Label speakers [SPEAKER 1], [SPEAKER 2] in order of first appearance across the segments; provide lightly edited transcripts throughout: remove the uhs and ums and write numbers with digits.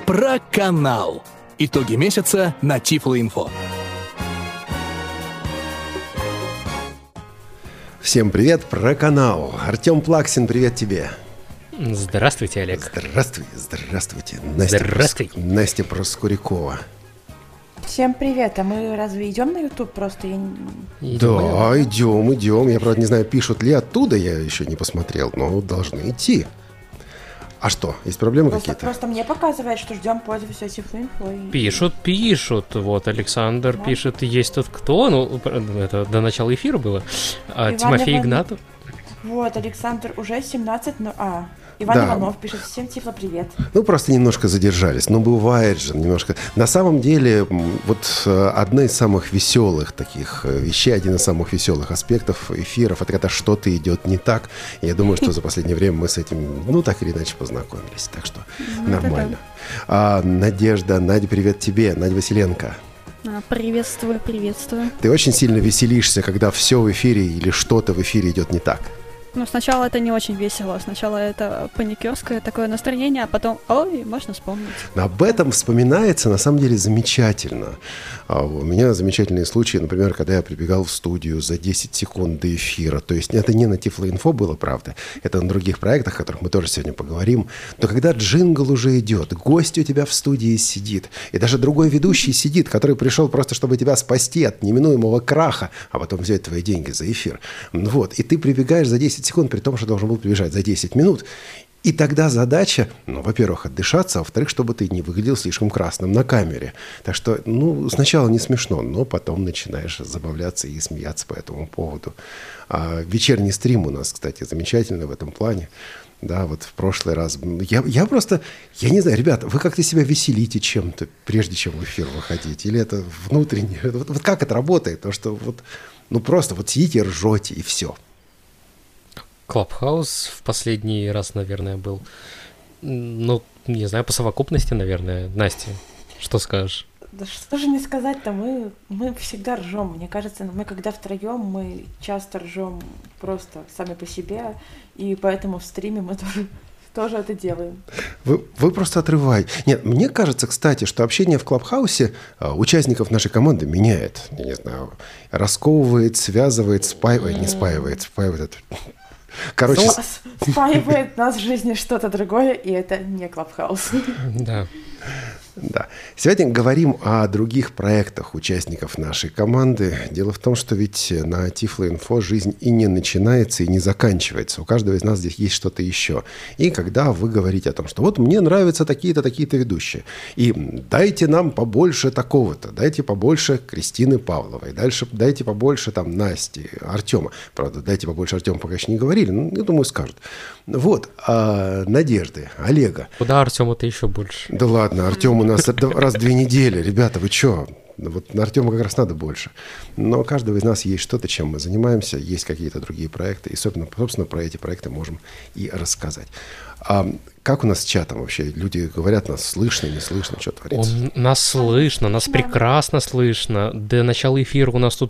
[SPEAKER 1] Про канал. Итоги месяца на Тифло-Инфо.
[SPEAKER 2] Всем привет, про канал. Артем Плаксин, привет тебе.
[SPEAKER 3] Здравствуйте, Олег.
[SPEAKER 2] Здравствуйте.
[SPEAKER 3] Здравствуй.
[SPEAKER 2] Настя Проскурякова.
[SPEAKER 4] Всем привет, а мы разве идем на YouTube просто?
[SPEAKER 2] Да, идем. Я, правда, не знаю, пишут ли оттуда, я еще не посмотрел, но должны идти. А что, есть проблемы какие-то?
[SPEAKER 4] Просто мне показывает, что ждем пользователя Тифло-Инфо.
[SPEAKER 3] Пишут. Вот Александр пишет, есть тут кто? Ну, это до начала эфира было. Тимофей Игнатов.
[SPEAKER 4] Вот, Александр уже 17, Иван Иванов пишет, всем Тифло привет.
[SPEAKER 2] Ну, просто немножко задержались. Ну, бывает же немножко. На самом деле, вот одна из самых веселых таких вещей, один из самых веселых аспектов эфиров, это когда что-то идет не так. И я думаю, что за последнее время мы с этим, так или иначе познакомились. Так что нормально. Надежда, Надя, привет тебе. Надя Василенко.
[SPEAKER 5] Приветствую.
[SPEAKER 2] Ты очень сильно веселишься, когда все в эфире или что-то в эфире идет не так.
[SPEAKER 5] Ну, сначала это не очень весело. Сначала это паникерское такое настроение, а потом, можно вспомнить.
[SPEAKER 2] Об этом вспоминается, на самом деле, замечательно. У меня замечательные случаи, например, когда я прибегал в студию за 10 секунд до эфира. То есть это не на Тифло-Инфо было, правда. Это на других проектах, о которых мы тоже сегодня поговорим. Но когда джингл уже идет, гость у тебя в студии сидит, и даже другой ведущий сидит, который пришел просто, чтобы тебя спасти от неминуемого краха, а потом взять твои деньги за эфир. Вот. И ты прибегаешь за 10 секунд, при том, что должен был прибежать за 10 минут. И тогда задача, во-первых, отдышаться, а во-вторых, чтобы ты не выглядел слишком красным на камере. Так что, сначала не смешно, но потом начинаешь забавляться и смеяться по этому поводу. Вечерний стрим у нас, кстати, замечательный в этом плане. Да, вот в прошлый раз. Я не знаю, ребята, вы как-то себя веселите чем-то, прежде чем в эфир выходить? Или это внутренне? Вот как это работает? То, что просто сидите и ржете, и все.
[SPEAKER 3] Клабхаус в последний раз, наверное, был. Не знаю, по совокупности, наверное. Настя, что скажешь?
[SPEAKER 4] Да что же не сказать-то, мы всегда ржем. Мне кажется, мы когда втроем, мы часто ржем просто сами по себе, и поэтому в стриме мы тоже это делаем.
[SPEAKER 2] Вы просто отрываете. Нет, мне кажется, кстати, что общение в Клабхаусе участников нашей команды меняет. Я не знаю, расковывает, связывает, спаивает. Короче...
[SPEAKER 4] Спаивает нас в жизни что-то другое, и это не Клабхаус.
[SPEAKER 2] Да. Сегодня говорим о других проектах участников нашей команды. Дело в том, что ведь на Тифло-Инфо жизнь и не начинается, и не заканчивается. У каждого из нас здесь есть что-то еще. И когда вы говорите о том, что вот мне нравятся такие-то, такие-то ведущие, и дайте нам побольше такого-то, дайте побольше Кристины Павловой, дальше дайте побольше Насти, Артема. Правда, дайте побольше Артема пока еще не говорили, но я думаю, скажут. Вот, Надежды, Олега.
[SPEAKER 3] Куда Артему-то еще больше?
[SPEAKER 2] Да ладно, Артему у нас раз в 2 недели. Ребята, вы что? Вот на Артема как раз надо больше. Но у каждого из нас есть что-то, чем мы занимаемся, есть какие-то другие проекты. И, собственно, про эти проекты можем и рассказать. Как у нас с чатом вообще? Люди говорят, нас слышно, не слышно, что творится?
[SPEAKER 3] Нас слышно, нас прекрасно слышно. До начала эфира у нас тут,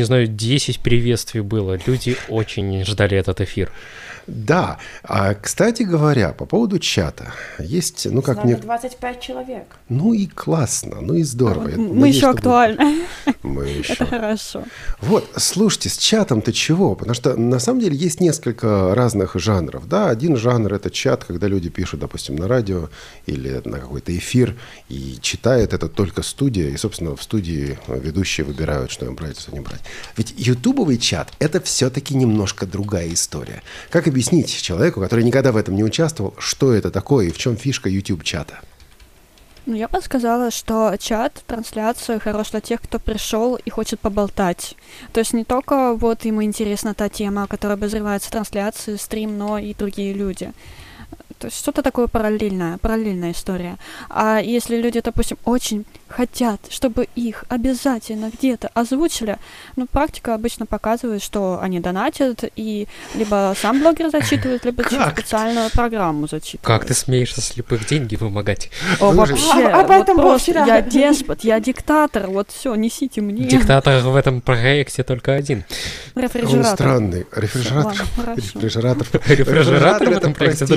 [SPEAKER 3] 10 приветствий было. Люди очень ждали этот эфир.
[SPEAKER 2] Да. Кстати говоря, по поводу чата. Есть,
[SPEAKER 4] 25 человек.
[SPEAKER 2] И классно, и здорово.
[SPEAKER 5] Мы еще актуальны.
[SPEAKER 2] Мы еще.
[SPEAKER 5] Это хорошо.
[SPEAKER 2] Вот, слушайте, с чатом-то чего? Потому что, на самом деле, есть несколько разных жанров. Да, один жанр – это чат, когда люди пишут, допустим, на радио или на какой-то эфир, и читает это только студия, и, собственно, в студии ведущие выбирают, что им брать, что не брать. Ведь ютубовый чат – это все-таки немножко другая история. Как объяснить человеку, который никогда в этом не участвовал, что это такое и в чем фишка YouTube-чата?
[SPEAKER 5] Я бы сказала, что чат, трансляция хорош для тех, кто пришел и хочет поболтать. То есть не только ему интересна та тема, которая обозревается в трансляции, стрим, но и другие люди. То есть что-то такое параллельная история. А если люди, допустим, очень хотят, чтобы их обязательно где-то озвучили, практика обычно показывает, что они донатят, и либо сам блогер зачитывает, либо через специальную программу зачитывает.
[SPEAKER 3] Как ты смеешь со слепых деньги вымогать?
[SPEAKER 5] Вообще, об этом был вчера. Я деспот, я диктатор, все, несите мне.
[SPEAKER 3] Диктатор в этом проекте только один.
[SPEAKER 5] Рефрижератор.
[SPEAKER 2] Он странный. Рефрижератор в этом проекте
[SPEAKER 3] только один.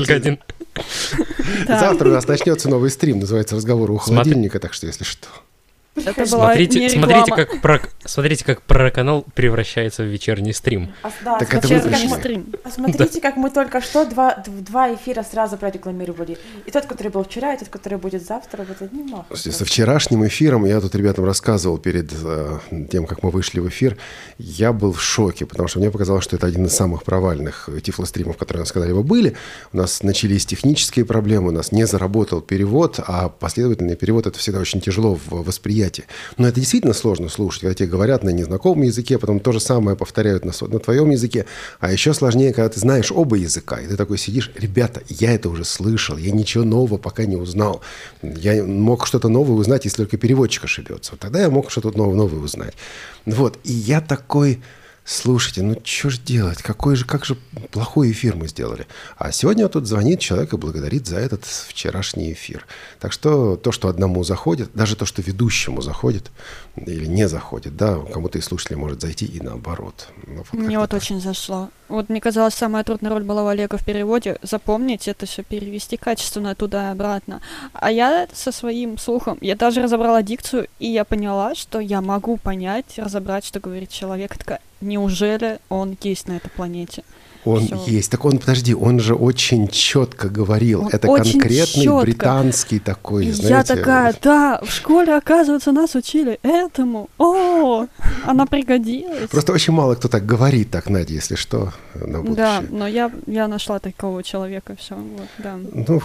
[SPEAKER 2] Завтра у нас начнется новый стрим, называется «Разговор у холодильника», так что, если что.
[SPEAKER 5] Это была не реклама.
[SPEAKER 3] Смотрите, как про-канал превращается в вечерний стрим.
[SPEAKER 2] Так это
[SPEAKER 5] вечерний стрим.
[SPEAKER 4] Смотрите, как мы только что два эфира сразу прорекламировали. И тот, который был вчера, и тот, который будет завтра, вот одним махом.
[SPEAKER 2] Со вчерашним эфиром, я тут ребятам рассказывал перед тем, как мы вышли в эфир, я был в шоке, потому что мне показалось, что это один из самых провальных тифлостримов, которые у нас когда-либо были. У нас начались технические проблемы, у нас не заработал перевод, а последовательный перевод – это всегда очень тяжело в восприятии. Но это действительно сложно слушать, когда тебе говорят на незнакомом языке, потом то же самое повторяют на твоем языке, а еще сложнее, когда ты знаешь оба языка, и ты такой сидишь: ребята, я это уже слышал, я ничего нового пока не узнал. Я мог что-то новое узнать, если только переводчик ошибется. Вот тогда я мог что-то новое узнать. Вот, и я такой... Слушайте, ну что ж делать? Как же плохой эфир мы сделали. А сегодня тут звонит человек и благодарит за этот вчерашний эфир. Так что то, что одному заходит, даже то, что ведущему заходит или не заходит, да, кому-то из слушателей может зайти и наоборот.
[SPEAKER 5] Мне вот очень зашло. Вот мне казалось, самая трудная роль была у Олега в переводе. Запомнить это все, перевести качественно туда и обратно. А я со своим слухом, я даже разобрала дикцию, и я поняла, что я могу понять, разобрать, что говорит человек. Такая: неужели он есть на этой планете?
[SPEAKER 2] Он
[SPEAKER 5] Всё.
[SPEAKER 2] есть. Так он, подожди, он же очень четко говорил.
[SPEAKER 5] Он
[SPEAKER 2] это
[SPEAKER 5] очень
[SPEAKER 2] конкретный
[SPEAKER 5] чётко.
[SPEAKER 2] британский такой,
[SPEAKER 5] И
[SPEAKER 2] знаете.
[SPEAKER 5] я такая: да, в школе, оказывается, нас учили этому. О, она пригодилась.
[SPEAKER 2] Просто очень мало кто так говорит, так, Надя, если что, на будущее.
[SPEAKER 5] Да, но я нашла такого человека, все, вот, да.
[SPEAKER 2] Ну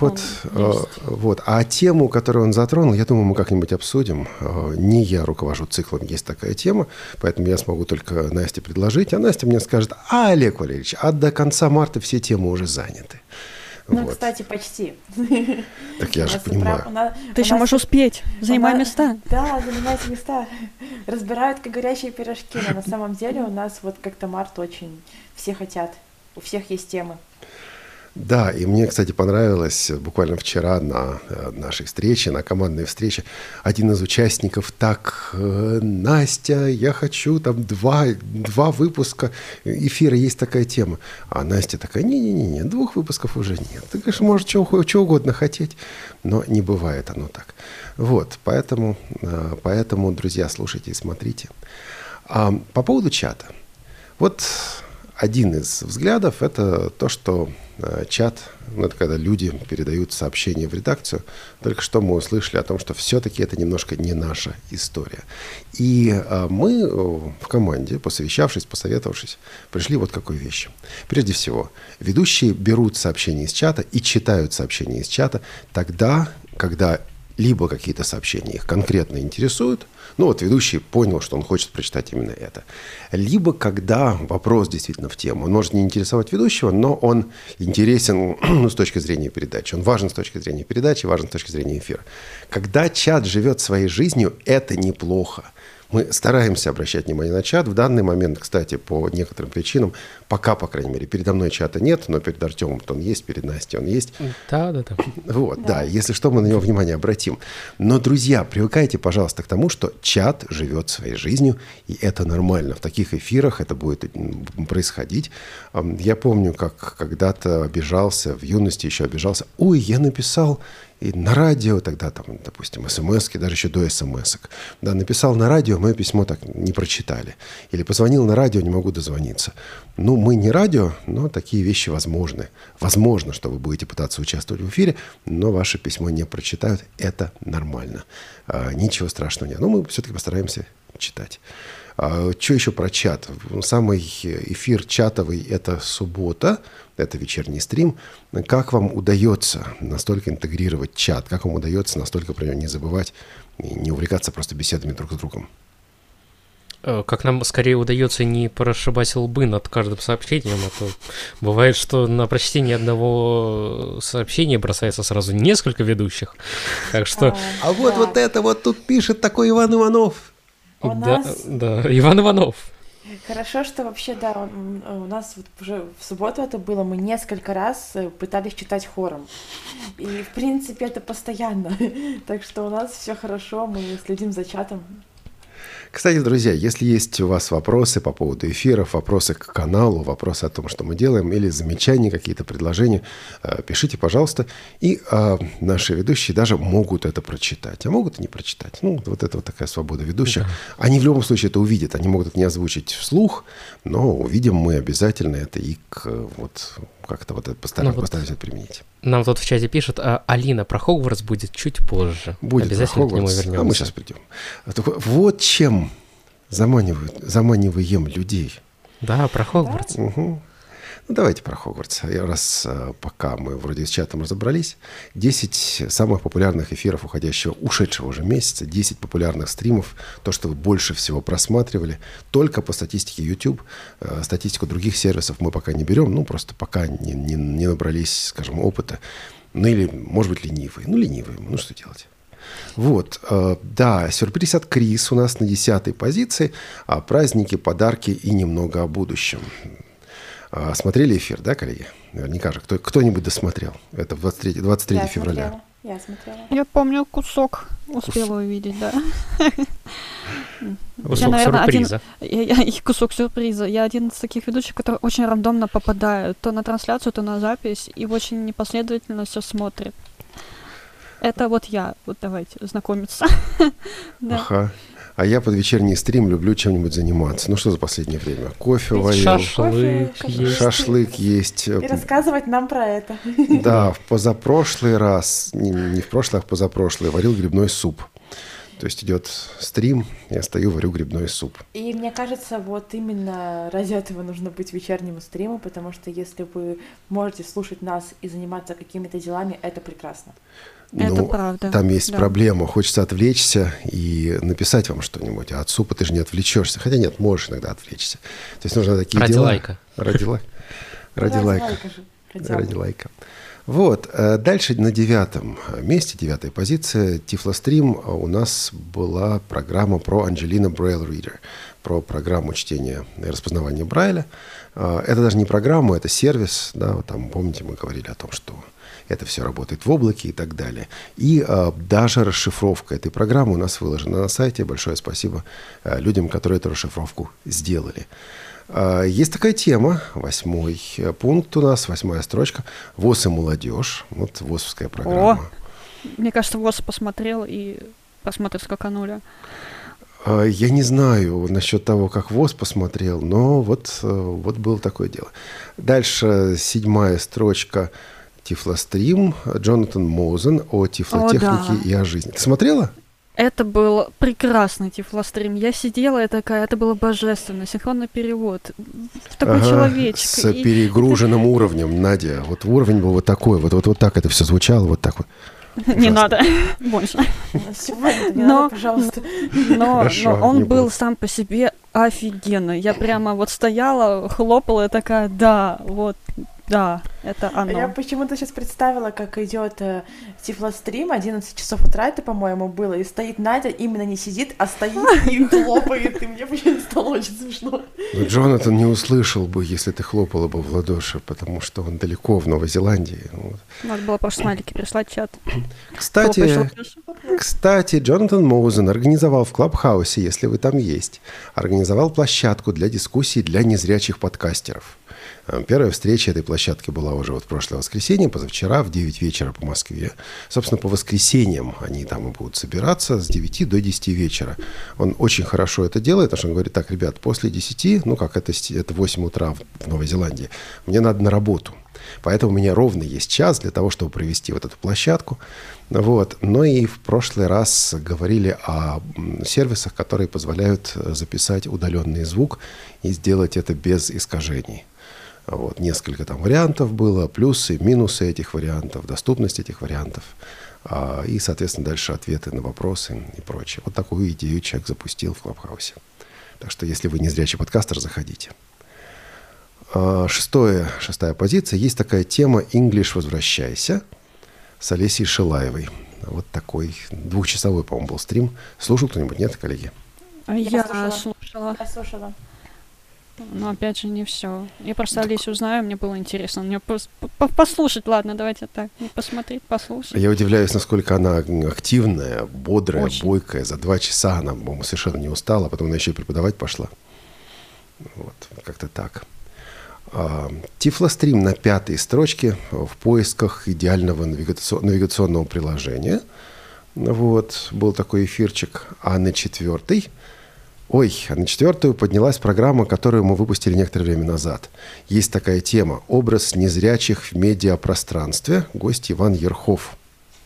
[SPEAKER 2] вот. А тему, которую он затронул, я думаю, мы как-нибудь обсудим. Не я руковожу циклом, есть такая тема, поэтому я смогу только Насте предложить, а Настя мне скажет: Олег Валерьевич, до конца марта все темы уже заняты.
[SPEAKER 4] Ну,
[SPEAKER 2] вот.
[SPEAKER 4] кстати, почти.
[SPEAKER 2] Так я же понимаю.
[SPEAKER 5] Ты еще можешь успеть, занимай места.
[SPEAKER 4] Да, занимайте места. Разбирают как горячие пирожки, но на самом деле у нас вот как-то март очень все хотят, у всех есть темы.
[SPEAKER 2] Да, и мне, кстати, понравилось буквально вчера на нашей встрече, на командной встрече, один из участников так: Настя, я хочу там два выпуска эфира, есть такая тема. А Настя такая: не-не-не, 2 выпусков уже нет. Ты, конечно, можешь что угодно хотеть, но не бывает оно так. Вот, поэтому, друзья, слушайте и смотрите. По поводу чата. Вот один из взглядов – это то, что чат, это когда люди передают сообщения в редакцию. Только что мы услышали о том, что все-таки это немножко не наша история. И мы в команде, посовещавшись, посоветовавшись, пришли вот к какой вещи. Прежде всего, ведущие берут сообщения из чата и читают сообщения из чата тогда, когда либо какие-то сообщения их конкретно интересуют, ну вот ведущий понял, что он хочет прочитать именно это, либо когда вопрос действительно в тему. Он может не интересовать ведущего, но он интересен с точки зрения передачи. Он важен с точки зрения передачи, важен с точки зрения эфира. Когда чат живет своей жизнью, это неплохо. Мы стараемся обращать внимание на чат. В данный момент, кстати, по некоторым причинам, пока, по крайней мере, передо мной чата нет, но перед Артемом-то он есть, перед Настей он есть.
[SPEAKER 3] Да.
[SPEAKER 2] Вот, да, если что, мы на него внимание обратим. Но, друзья, привыкайте, пожалуйста, к тому, что чат живет своей жизнью, и это нормально. В таких эфирах это будет происходить. Я помню, как когда-то обижался, в юности еще обижался. Ой, я написал... И на радио тогда, там, допустим, смс-ки, даже еще до смс-ок. Да, написал на радио, мое письмо так не прочитали. Или позвонил на радио, не могу дозвониться. Ну, мы не радио, но такие вещи возможны. Возможно, что вы будете пытаться участвовать в эфире, но ваше письмо не прочитают. Это нормально. Ничего страшного нет. Но мы все-таки постараемся читать. Что еще про чат? Самый эфир чатовый – это суббота, это вечерний стрим. Как вам удается настолько интегрировать чат? Как вам удается настолько про него не забывать и не увлекаться просто беседами друг с другом?
[SPEAKER 3] Как нам скорее удается не прошибать лбы над каждым сообщением, а то бывает, что на прочтение одного сообщения бросается сразу несколько ведущих. Так что...
[SPEAKER 2] вот это вот тут пишет такой Иван Иванов.
[SPEAKER 3] Да, Иван Иванов.
[SPEAKER 4] Хорошо, что вообще, да, у нас вот уже в субботу это было, мы несколько раз пытались читать хором. И, в принципе, это постоянно. Так что у нас все хорошо, мы следим за чатом.
[SPEAKER 2] Кстати, друзья, если есть у вас вопросы по поводу эфиров, вопросы к каналу, вопросы о том, что мы делаем, или замечания, какие-то предложения, пишите, пожалуйста. И наши ведущие даже могут это прочитать, а могут и не прочитать. Ну, вот это вот такая свобода ведущих. Они в любом случае это увидят. Они могут это не озвучить вслух, но увидим мы обязательно это и вот как-то вот это постараемся это применить.
[SPEAKER 3] Нам тут в чате пишут, а Алина про Хогвартс будет чуть позже.
[SPEAKER 2] Будет
[SPEAKER 3] обязательно к нему вернемся.
[SPEAKER 2] А мы сейчас придем. Вот чем заманиваем людей.
[SPEAKER 3] Да, про Хогвартс.
[SPEAKER 2] Угу. Ну, давайте про Хогвартс. Пока мы вроде с чатом разобрались, 10 самых популярных эфиров ушедшего уже месяца, 10 популярных стримов, то, что вы больше всего просматривали, только по статистике YouTube. Статистику других сервисов мы пока не берем, ну, просто пока не набрались, скажем, опыта. Ну, или, может быть, ленивые. Ну, ленивые, ну, что делать? Вот, да, сюрприз от Крис у нас на 10-й позиции. Праздники, подарки и немного о будущем. Смотрели эфир, да, коллеги? Наверняка же. Кто-нибудь досмотрел? Это 23 февраля.
[SPEAKER 4] Я смотрела.
[SPEAKER 5] Я помню кусок, успела увидеть, да.
[SPEAKER 3] Кусок сюрприза.
[SPEAKER 5] Кусок сюрприза. Я один из таких ведущих, который очень рандомно попадает то на трансляцию, то на запись, и очень непоследовательно все смотрит. Это вот я. Вот давайте знакомиться.
[SPEAKER 2] Ага. А я под вечерний стрим люблю чем-нибудь заниматься. Ну, что за последнее время? Кофе варил. Шашлык есть.
[SPEAKER 4] И рассказывать нам про это.
[SPEAKER 2] Да, в позапрошлый раз, не в прошлый, а в позапрошлый, варил грибной суп. То есть идет стрим, я стою, варю грибной суп. И
[SPEAKER 4] мне кажется, вот именно ради этого нужно быть вечернему стриму, потому что если вы можете слушать нас и заниматься какими-то делами, это прекрасно.
[SPEAKER 5] Это правда.
[SPEAKER 2] Там есть проблема. Хочется отвлечься и написать вам что-нибудь. А от супа ты же не отвлечешься. Хотя нет, можешь иногда отвлечься. То есть нужно такие
[SPEAKER 3] ради
[SPEAKER 2] дела.
[SPEAKER 3] Лайка.
[SPEAKER 2] Ради лайка. Вот. Дальше на 9-м месте, 9-я позиция, Тифлострим, у нас была программа про Angelina Braille Reader, про программу чтения и распознавания Брайля. Это даже не программа, это сервис. Да, вот там, помните, мы говорили о том, что это все работает в облаке и так далее. И даже расшифровка этой программы у нас выложена на сайте. Большое спасибо людям, которые эту расшифровку сделали. Есть такая тема, 8-й пункт у нас, 8-я строчка. ВОС и молодежь. Вот ВОСовская программа.
[SPEAKER 5] Мне кажется, ВОС посмотрел и просмотры скаканули.
[SPEAKER 2] Я не знаю насчет того, как ВОС посмотрел, но вот было такое дело. Дальше 7-я строчка. Тифлострим, Джонатан Моузен о тифлотехнике и о жизни. Ты смотрела?
[SPEAKER 5] Это был прекрасный тифлострим. Я сидела и такая, это было божественно. Синхронный перевод. Такой человечек.
[SPEAKER 2] С перегруженным уровнем, Надя. Вот уровень был вот такой. Вот так это все звучало, вот так вот.
[SPEAKER 5] Не надо больше.
[SPEAKER 4] Но, пожалуйста.
[SPEAKER 5] Но он был сам по себе офигенный. Я прямо вот стояла, хлопала и такая, да, это оно.
[SPEAKER 4] Я почему-то сейчас представила, как идет тифлострим, 11 часов утра это, по-моему, было, и стоит Надя, именно не сидит, а стоит и хлопает, и мне почему-то стало очень смешно.
[SPEAKER 2] Но Джонатан не услышал бы, если ты хлопала бы в ладоши, потому что он далеко в Новой Зеландии. Вот.
[SPEAKER 5] Надо было просто смайлики прислать в чат.
[SPEAKER 2] Кстати, Джонатан Моузен организовал в Клабхаусе, если вы там есть, организовал площадку для дискуссий для незрячих подкастеров. Первая встреча этой площадки была уже вот в прошлое воскресенье, позавчера, в 9 вечера по Москве. Собственно, по воскресеньям они там и будут собираться с 9 до 10 вечера. Он очень хорошо это делает, потому что он говорит, так, ребят, после 10, ну как это 8 утра в Новой Зеландии, мне надо на работу. Поэтому у меня ровно есть час для того, чтобы провести вот эту площадку. Вот. Но и в прошлый раз говорили о сервисах, которые позволяют записать удаленный звук и сделать это без искажений. Вот, несколько там вариантов было, плюсы, минусы этих вариантов, доступность этих вариантов. И, соответственно, дальше ответы на вопросы и прочее. Вот такую идею человек запустил в Клабхаусе. Так что, если вы незрячий подкастер, заходите. Шестая позиция. Есть такая тема «English, возвращайся» с Олесей Шилаевой. Вот такой 2-часовой, по-моему, был стрим. Слушал кто-нибудь? Нет, коллеги?
[SPEAKER 5] Я слушала.
[SPEAKER 4] Я слушала.
[SPEAKER 5] Но опять же не все. Я просто Алису знаю, мне было интересно. Мне послушать, ладно, давайте так. Не посмотреть, послушать.
[SPEAKER 2] Я удивляюсь, насколько она активная, бодрая,
[SPEAKER 5] Очень.
[SPEAKER 2] бойкая. За 2 часа она, по-моему, совершенно не устала, потом она еще и преподавать пошла. Вот, как-то так. Тифлострим на 5-й строчке в поисках идеального навигационного приложения. Вот, был такой эфирчик. А на 4-й поднялась программа, которую мы выпустили некоторое время назад. Есть такая тема «Образ незрячих в медиапространстве». Гость Иван Ерхов.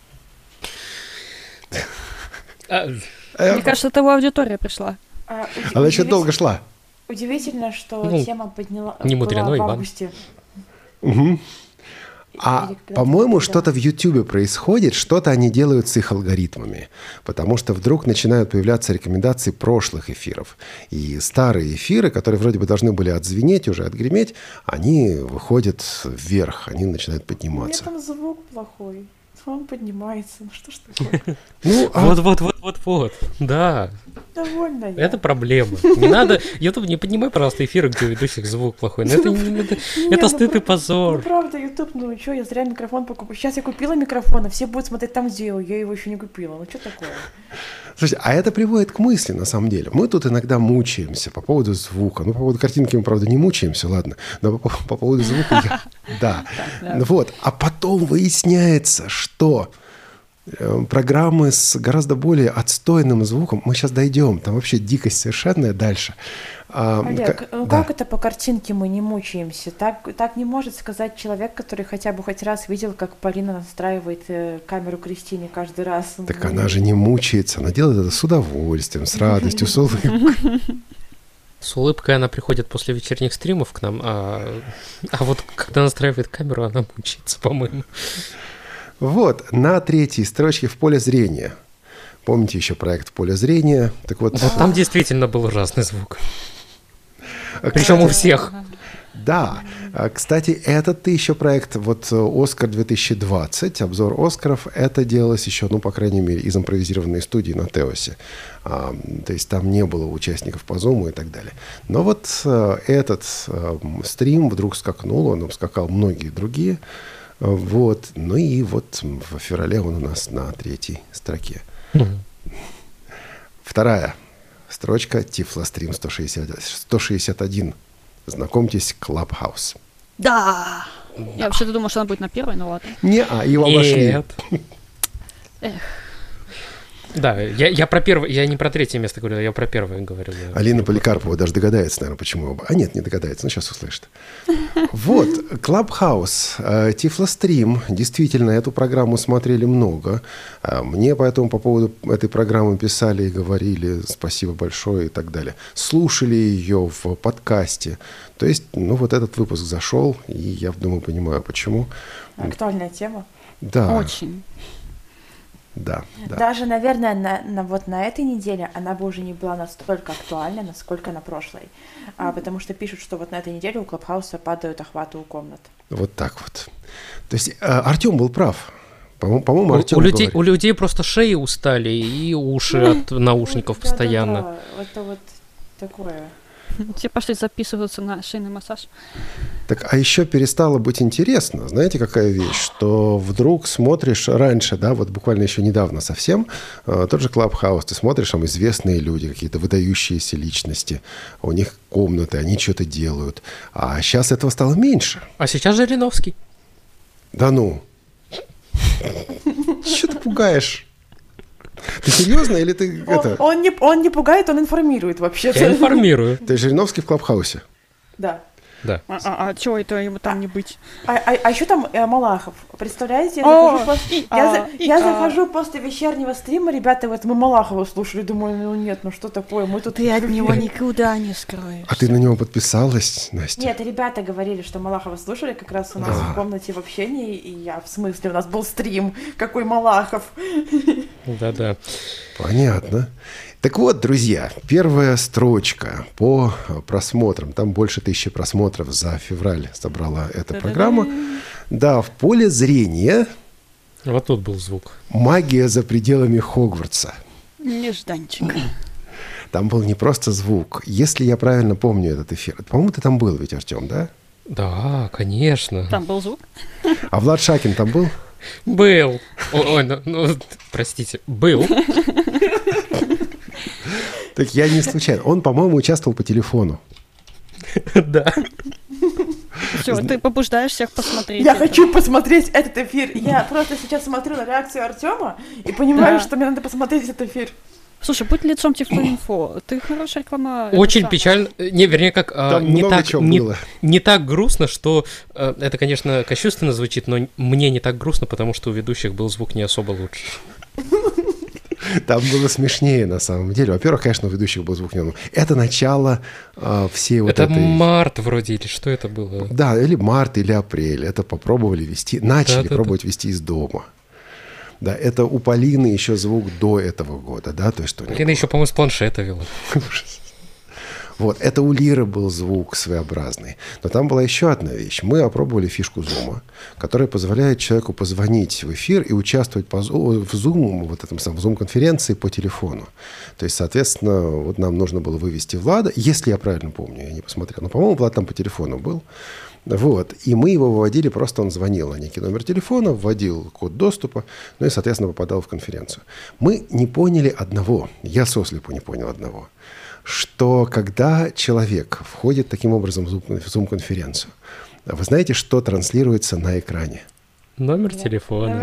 [SPEAKER 5] Мне кажется, это его аудитория пришла.
[SPEAKER 2] Она еще долго шла.
[SPEAKER 4] Удивительно, что
[SPEAKER 3] Ну,
[SPEAKER 4] тема
[SPEAKER 3] не мудрено,
[SPEAKER 4] была в
[SPEAKER 3] Иван.
[SPEAKER 4] августе.
[SPEAKER 2] Угу. А,
[SPEAKER 4] Или когда-то
[SPEAKER 2] по-моему,
[SPEAKER 4] было,
[SPEAKER 2] что-то в Ютубе происходит, что-то они делают с их алгоритмами, потому что вдруг начинают появляться рекомендации прошлых эфиров. И старые эфиры, которые вроде бы должны были отзвенеть, уже отгреметь, они выходят вверх, они начинают
[SPEAKER 4] У меня
[SPEAKER 2] подниматься.
[SPEAKER 4] там звук плохой. Он поднимается. Ну что ж такое?
[SPEAKER 2] Ну,
[SPEAKER 3] Вот, да.
[SPEAKER 4] Довольно я.
[SPEAKER 3] Это проблема. Не надо, YouTube, не поднимай, пожалуйста, эфиры, где у ведущих звук плохой. Ну, это стыд и позор.
[SPEAKER 4] Ну правда, YouTube, ну что, я зря микрофон покупаю. Сейчас я купила микрофон, а все будут смотреть там, где я его еще не купила. Ну что такое?
[SPEAKER 2] слушайте, а это приводит к мысли, на самом деле. Мы тут иногда мучаемся по поводу звука. Ну, по поводу картинки мы, правда, не мучаемся, ладно. Но по поводу звука да. Вот. А потом выясняется, что программы с гораздо более отстойным звуком, мы сейчас дойдем, там вообще дикость совершенная дальше.
[SPEAKER 4] Олег, ну
[SPEAKER 2] да.
[SPEAKER 4] как это по картинке мы не мучаемся? Так не может сказать человек, который хотя бы хоть раз видел, как Полина настраивает камеру Кристине каждый раз.
[SPEAKER 2] Так она же не мучается, она делает это с удовольствием, с радостью, с улыбкой.
[SPEAKER 3] С улыбкой она приходит после вечерних стримов к нам, а вот когда настраивает камеру, она мучается, по-моему.
[SPEAKER 2] Вот, на 3-й строчке в поле зрения. Помните еще проект «Поле зрения»? Так вот,
[SPEAKER 3] Вот там действительно был ужасный звук. Причем у всех.
[SPEAKER 2] да. Кстати, этот еще проект, вот «Оскар 2020», обзор «Оскаров», это делалось еще, ну, по крайней мере, из импровизированной студии на Теосе. То есть там не было участников по Zoom и так далее. Но вот этот стрим вдруг скакнул, он обскакал многие другие. Вот. Ну и вот в феврале он у нас на 3-й строке. 2-я строчка Тифлострим 161. Знакомьтесь, Clubhouse.
[SPEAKER 5] Да! Я вообще-то думала, что она будет на 1-й, ну ладно.
[SPEAKER 2] Его обошли.
[SPEAKER 3] Нет. Да, я про первое, я не про 3-е место говорю, я про 1-е говорю. Да.
[SPEAKER 2] Алина Поликарпова даже догадается, наверное, почему. Нет, не догадается, но сейчас услышит. Вот, Clubhouse, Тифлострим. Действительно, эту программу смотрели много. Мне поэтому по поводу этой программы писали и говорили спасибо большое и так далее. Слушали ее в подкасте. То есть, ну, вот этот выпуск зашел, и я, думаю, понимаю, почему.
[SPEAKER 4] Актуальная тема.
[SPEAKER 2] Да.
[SPEAKER 5] Очень.
[SPEAKER 2] Да.
[SPEAKER 4] Даже, наверное, на этой неделе она бы уже не была настолько актуальна, насколько на прошлой. Потому что пишут, что вот на этой неделе у Клабхауса падают охваты у комнат.
[SPEAKER 2] Вот так вот. То есть Артем был прав. По-моему, Артем говорит.
[SPEAKER 3] У людей просто шеи устали и уши от наушников постоянно.
[SPEAKER 4] Да, это вот такое.
[SPEAKER 5] Все пошли записываться на шейный массаж.
[SPEAKER 2] Так, а еще перестало быть интересно. Знаете, какая вещь? Что вдруг смотришь раньше, да, вот буквально еще недавно совсем, тот же Clubhouse, ты смотришь, там известные люди, какие-то выдающиеся личности, у них комнаты, они что-то делают. А сейчас этого стало меньше.
[SPEAKER 3] А сейчас Жириновский.
[SPEAKER 2] Да ну. Что ты пугаешь? Ты серьезно или ты это?
[SPEAKER 4] Он не пугает, он информирует вообще-то.
[SPEAKER 3] Я информирую.
[SPEAKER 2] Ты Жириновский в Клабхаусе?
[SPEAKER 4] Да.
[SPEAKER 3] Да.
[SPEAKER 5] А чего это ему там не быть?
[SPEAKER 4] А еще там Малахов. Представляете, я захожу после вечернего стрима, ребята, вот мы Малахова слушали, думаю, ну нет, ну что такое, мы тут...
[SPEAKER 5] Ты от него никуда не скроешь.
[SPEAKER 2] А ты на него подписалась, Настя?
[SPEAKER 4] Нет, ребята говорили, что Малахова слушали как раз у нас в комнате в общении, и я, в смысле, у нас был стрим, какой Малахов.
[SPEAKER 3] Да-да.
[SPEAKER 2] Понятно. Так вот, друзья, первая строчка по просмотрам. Там больше 1000 просмотров за февраль собрала эта программа. Да, в поле зрения
[SPEAKER 3] Вот тут был звук.
[SPEAKER 2] магия за пределами Хогвартса.
[SPEAKER 5] Нежданчик.
[SPEAKER 2] Там был не просто звук. Если я правильно помню этот эфир, по-моему, ты там был ведь, Артем, да?
[SPEAKER 3] Да, конечно.
[SPEAKER 5] Там был звук?
[SPEAKER 2] А Влад Шакин там был?
[SPEAKER 3] Был. Ой, простите, был.
[SPEAKER 2] Так я не случайно. Он, по-моему, участвовал по телефону.
[SPEAKER 3] Да.
[SPEAKER 5] Все, ты побуждаешь всех посмотреть.
[SPEAKER 4] Я
[SPEAKER 5] это.
[SPEAKER 4] хочу посмотреть этот эфир. Я просто сейчас смотрю на реакцию Артема и понимаю,
[SPEAKER 5] Да.
[SPEAKER 4] что мне надо посмотреть этот эфир.
[SPEAKER 5] Слушай, будь лицом Тифлоинфо. Ты хорошая реклама.
[SPEAKER 3] Очень
[SPEAKER 5] это самое.
[SPEAKER 3] печально. Не, вернее, как
[SPEAKER 2] Там
[SPEAKER 3] не,
[SPEAKER 2] много
[SPEAKER 3] так,
[SPEAKER 2] чего
[SPEAKER 3] не,
[SPEAKER 2] было.
[SPEAKER 3] не так грустно, что это, конечно, кощунственно звучит, но мне не так грустно, потому что у ведущих был звук не особо лучше.
[SPEAKER 2] Там было смешнее, на самом деле. Во-первых, конечно, у ведущих был звук не. Это начало всей вот
[SPEAKER 3] Это
[SPEAKER 2] этой...
[SPEAKER 3] март вроде, или что это было?
[SPEAKER 2] Да, или март, или апрель. Это попробовали вести, начали
[SPEAKER 3] Да-да-да.
[SPEAKER 2] пробовать вести из дома. Да, это у Полины еще звук до этого года, да, то есть что у нее
[SPEAKER 3] Лена еще, по-моему, с планшета вела.
[SPEAKER 2] Вот, это у Лиры был звук своеобразный. Но там была еще одна вещь. Мы опробовали фишку Zoom, которая позволяет человеку позвонить в эфир и участвовать в Zoom, вот этом самом Zoom-конференции по телефону. То есть, соответственно, вот нам нужно было вывести Влада, если я правильно помню, я не посмотрел, но, по-моему, Влад там по телефону был. Вот. И мы его выводили, просто он звонил на некий номер телефона, вводил код доступа, ну и, соответственно, попадал в конференцию. Мы не поняли одного, я сослепу не понял одного, что когда человек входит таким образом в Zoom-конференцию, вы знаете, что транслируется на экране?
[SPEAKER 3] Номер телефона.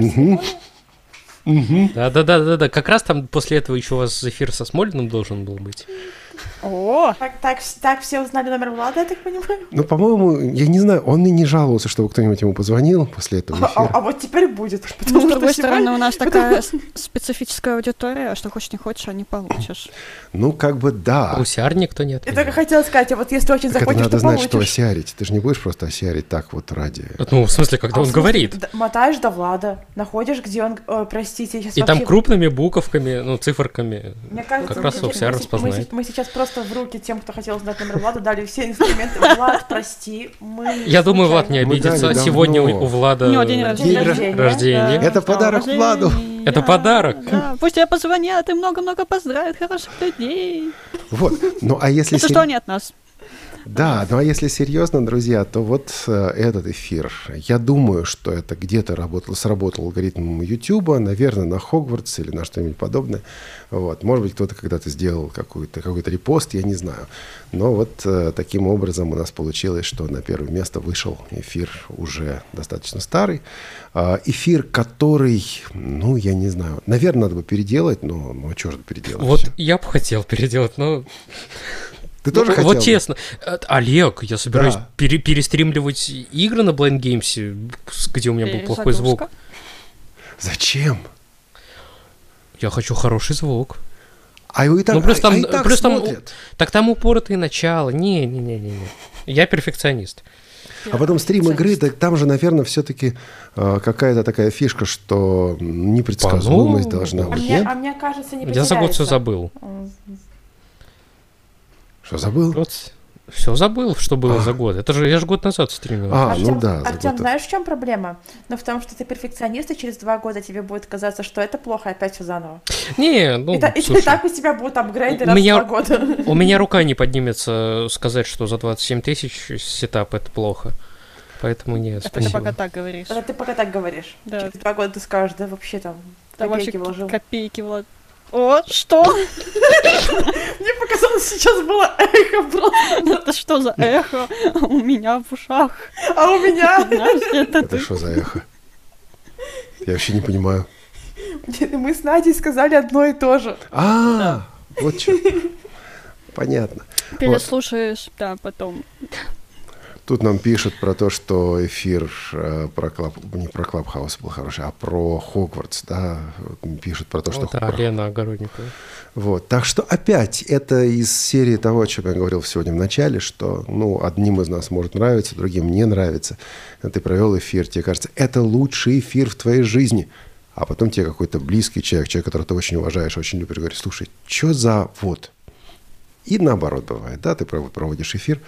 [SPEAKER 2] Мгм.
[SPEAKER 3] Да. Как раз там после этого еще у вас эфир со Смолиным должен был быть.
[SPEAKER 5] О,
[SPEAKER 4] Так все узнали номер Влада, я так понимаю?
[SPEAKER 2] Ну, по-моему, я не знаю, он и не жаловался, чтобы кто-нибудь ему позвонил после этого эфира.
[SPEAKER 4] А вот теперь будет.
[SPEAKER 5] ну,
[SPEAKER 4] Потому
[SPEAKER 5] с
[SPEAKER 4] что
[SPEAKER 5] другой
[SPEAKER 4] сегодня-
[SPEAKER 5] стороны, у нас такая специфическая аудитория, что хочешь не хочешь, а не получишь.
[SPEAKER 2] Ну, как бы да.
[SPEAKER 3] Усяр никто не
[SPEAKER 4] Я
[SPEAKER 3] отменил.
[SPEAKER 4] только хотела сказать, а вот если очень
[SPEAKER 2] Так это
[SPEAKER 4] захочешь,
[SPEAKER 2] надо
[SPEAKER 4] то
[SPEAKER 2] знать, что
[SPEAKER 4] получишь.
[SPEAKER 2] осярить. Ты же не будешь просто осярить так вот ради...
[SPEAKER 3] Ну, в смысле, когда
[SPEAKER 4] А,
[SPEAKER 3] он
[SPEAKER 4] в смысле,
[SPEAKER 3] говорит.
[SPEAKER 4] Мотаешь до Влада, находишь, где он... простите, сейчас
[SPEAKER 3] И там
[SPEAKER 4] вообще...
[SPEAKER 3] крупными буковками, ну, циферками.
[SPEAKER 4] Мне кажется,
[SPEAKER 3] как раз
[SPEAKER 4] мы
[SPEAKER 3] Усяр
[SPEAKER 4] сейчас-
[SPEAKER 3] распознает.
[SPEAKER 4] мы сейчас просто в руки тем, кто хотел знать номер Влада, дали все инструменты. Влад, прости, мы...
[SPEAKER 3] Я думаю, Влад не
[SPEAKER 2] Мы
[SPEAKER 3] обидится.
[SPEAKER 2] дали
[SPEAKER 3] Сегодня
[SPEAKER 2] давно.
[SPEAKER 3] у Влада
[SPEAKER 5] У него день рождения.
[SPEAKER 4] День
[SPEAKER 3] рождения.
[SPEAKER 2] Это подарок Владу.
[SPEAKER 3] Это подарок.
[SPEAKER 5] Да, пусть тебе позвонят и много-много поздравят хороших людей.
[SPEAKER 2] Вот. Ну, а если...
[SPEAKER 5] Это что они от нас?
[SPEAKER 2] Да, ну а если серьезно, друзья, то вот этот эфир, я думаю, что это где-то сработал алгоритм Ютуба, наверное, на Хогвартс или на что-нибудь подобное. Вот. Может быть, кто-то когда-то сделал какой-то репост, я не знаю. Но вот таким образом у нас получилось, что на первое место вышел эфир уже достаточно старый. Эфир, который, ну, я не знаю, наверное, надо бы переделать, но что же переделать?
[SPEAKER 3] Вот
[SPEAKER 2] всё?
[SPEAKER 3] я бы хотел переделать, но...
[SPEAKER 2] Ты тоже хотел?
[SPEAKER 3] Вот
[SPEAKER 2] бы?
[SPEAKER 3] честно. Олег, я собираюсь
[SPEAKER 2] Да.
[SPEAKER 3] перестримливать игры на Blind Games, где у меня был плохой звук.
[SPEAKER 5] Перезагрузка.
[SPEAKER 2] Зачем?
[SPEAKER 3] Я хочу хороший звук.
[SPEAKER 2] А и так,
[SPEAKER 3] Ну, плюс там-
[SPEAKER 2] и так
[SPEAKER 3] плюс там-
[SPEAKER 2] смотрят.
[SPEAKER 3] Так там упоротые начала. Не. Я перфекционист.
[SPEAKER 2] А потом стрим игры, так там же, наверное, все-таки какая-то такая фишка, что непредсказуемость
[SPEAKER 3] Ну,
[SPEAKER 2] должна
[SPEAKER 4] А
[SPEAKER 2] быть.
[SPEAKER 4] мне,
[SPEAKER 2] Нет?
[SPEAKER 4] а мне кажется, не
[SPEAKER 3] Я за год все
[SPEAKER 4] потеряется.
[SPEAKER 3] забыл.
[SPEAKER 2] Что, забыл?
[SPEAKER 3] Вот все забыл, что было за год. Это же я же год назад стримил.
[SPEAKER 2] Ну да, за
[SPEAKER 4] Артем,
[SPEAKER 2] год.
[SPEAKER 4] знаешь, в чем проблема? Ну, в том, что ты перфекционист, и через 2 года тебе будет казаться, что это плохо, и опять все заново.
[SPEAKER 3] Не, ну,
[SPEAKER 4] И
[SPEAKER 3] слушай,
[SPEAKER 4] так у тебя будут апгрейды
[SPEAKER 3] У
[SPEAKER 4] раз в
[SPEAKER 3] меня-
[SPEAKER 4] 2 года.
[SPEAKER 3] у меня рука не поднимется сказать, что за 27 тысяч сетап это плохо. Поэтому нет,
[SPEAKER 5] Это ты
[SPEAKER 3] спасибо.
[SPEAKER 5] пока так говоришь.
[SPEAKER 4] Это ты пока так говоришь.
[SPEAKER 5] Да.
[SPEAKER 4] Через 2 года ты скажешь, да вообще там
[SPEAKER 5] Там вообще
[SPEAKER 4] копейки вложил.
[SPEAKER 5] копейки, Влад. О, что?
[SPEAKER 4] Мне показалось, сейчас было эхо просто.
[SPEAKER 5] Это что за эхо у меня в ушах?
[SPEAKER 4] А у меня...
[SPEAKER 5] Знаешь, это
[SPEAKER 2] Это
[SPEAKER 5] ты.
[SPEAKER 2] что за эхо? Я вообще не понимаю.
[SPEAKER 4] Мы с Надей сказали одно и то же.
[SPEAKER 2] Вот что. Понятно.
[SPEAKER 5] Переслушаешь, да, потом.
[SPEAKER 2] Тут нам пишут про то, что эфир не про Клабхаус был хороший, а про Хогвартс, да, пишут про то, что...
[SPEAKER 3] Это Лена Огородникова.
[SPEAKER 2] Вот. Так что опять это из серии того, о чем я говорил сегодня в начале, что одним из нас может нравиться, другим не нравится. Ты провел эфир, тебе кажется, это лучший эфир в твоей жизни. А потом тебе какой-то близкий человек, которого ты очень уважаешь, очень любишь, говорит, слушай, что за вот? И наоборот бывает, да, ты проводишь эфир,